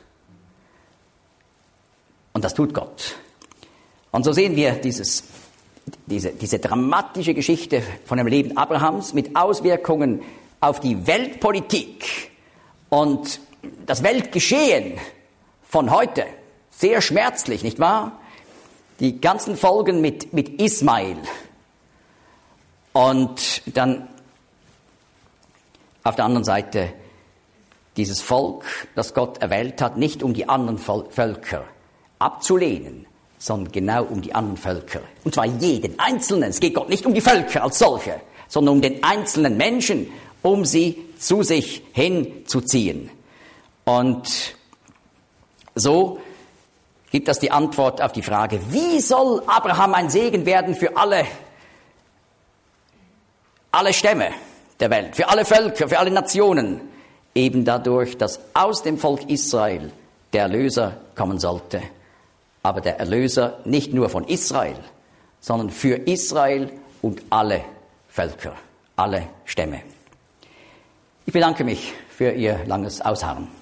Und das tut Gott. Und so sehen wir diese dramatische Geschichte von dem Leben Abrahams mit Auswirkungen auf die Weltpolitik und das Weltgeschehen von heute. Sehr schmerzlich, nicht wahr? Die ganzen Folgen mit Ismael. Und dann auf der anderen Seite dieses Volk, das Gott erwählt hat, nicht um die anderen Völker abzulehnen, sondern genau um die anderen Völker. Und zwar jeden Einzelnen. Es geht Gott nicht um die Völker als solche, sondern um den einzelnen Menschen, um sie zu sich hinzuziehen. Und so gibt das die Antwort auf die Frage, wie soll Abraham ein Segen werden für alle Stämme der Welt, für alle Völker, für alle Nationen? Eben dadurch, dass aus dem Volk Israel der Erlöser kommen sollte. Aber der Erlöser nicht nur von Israel, sondern für Israel und alle Völker, alle Stämme. Ich bedanke mich für Ihr langes Ausharren.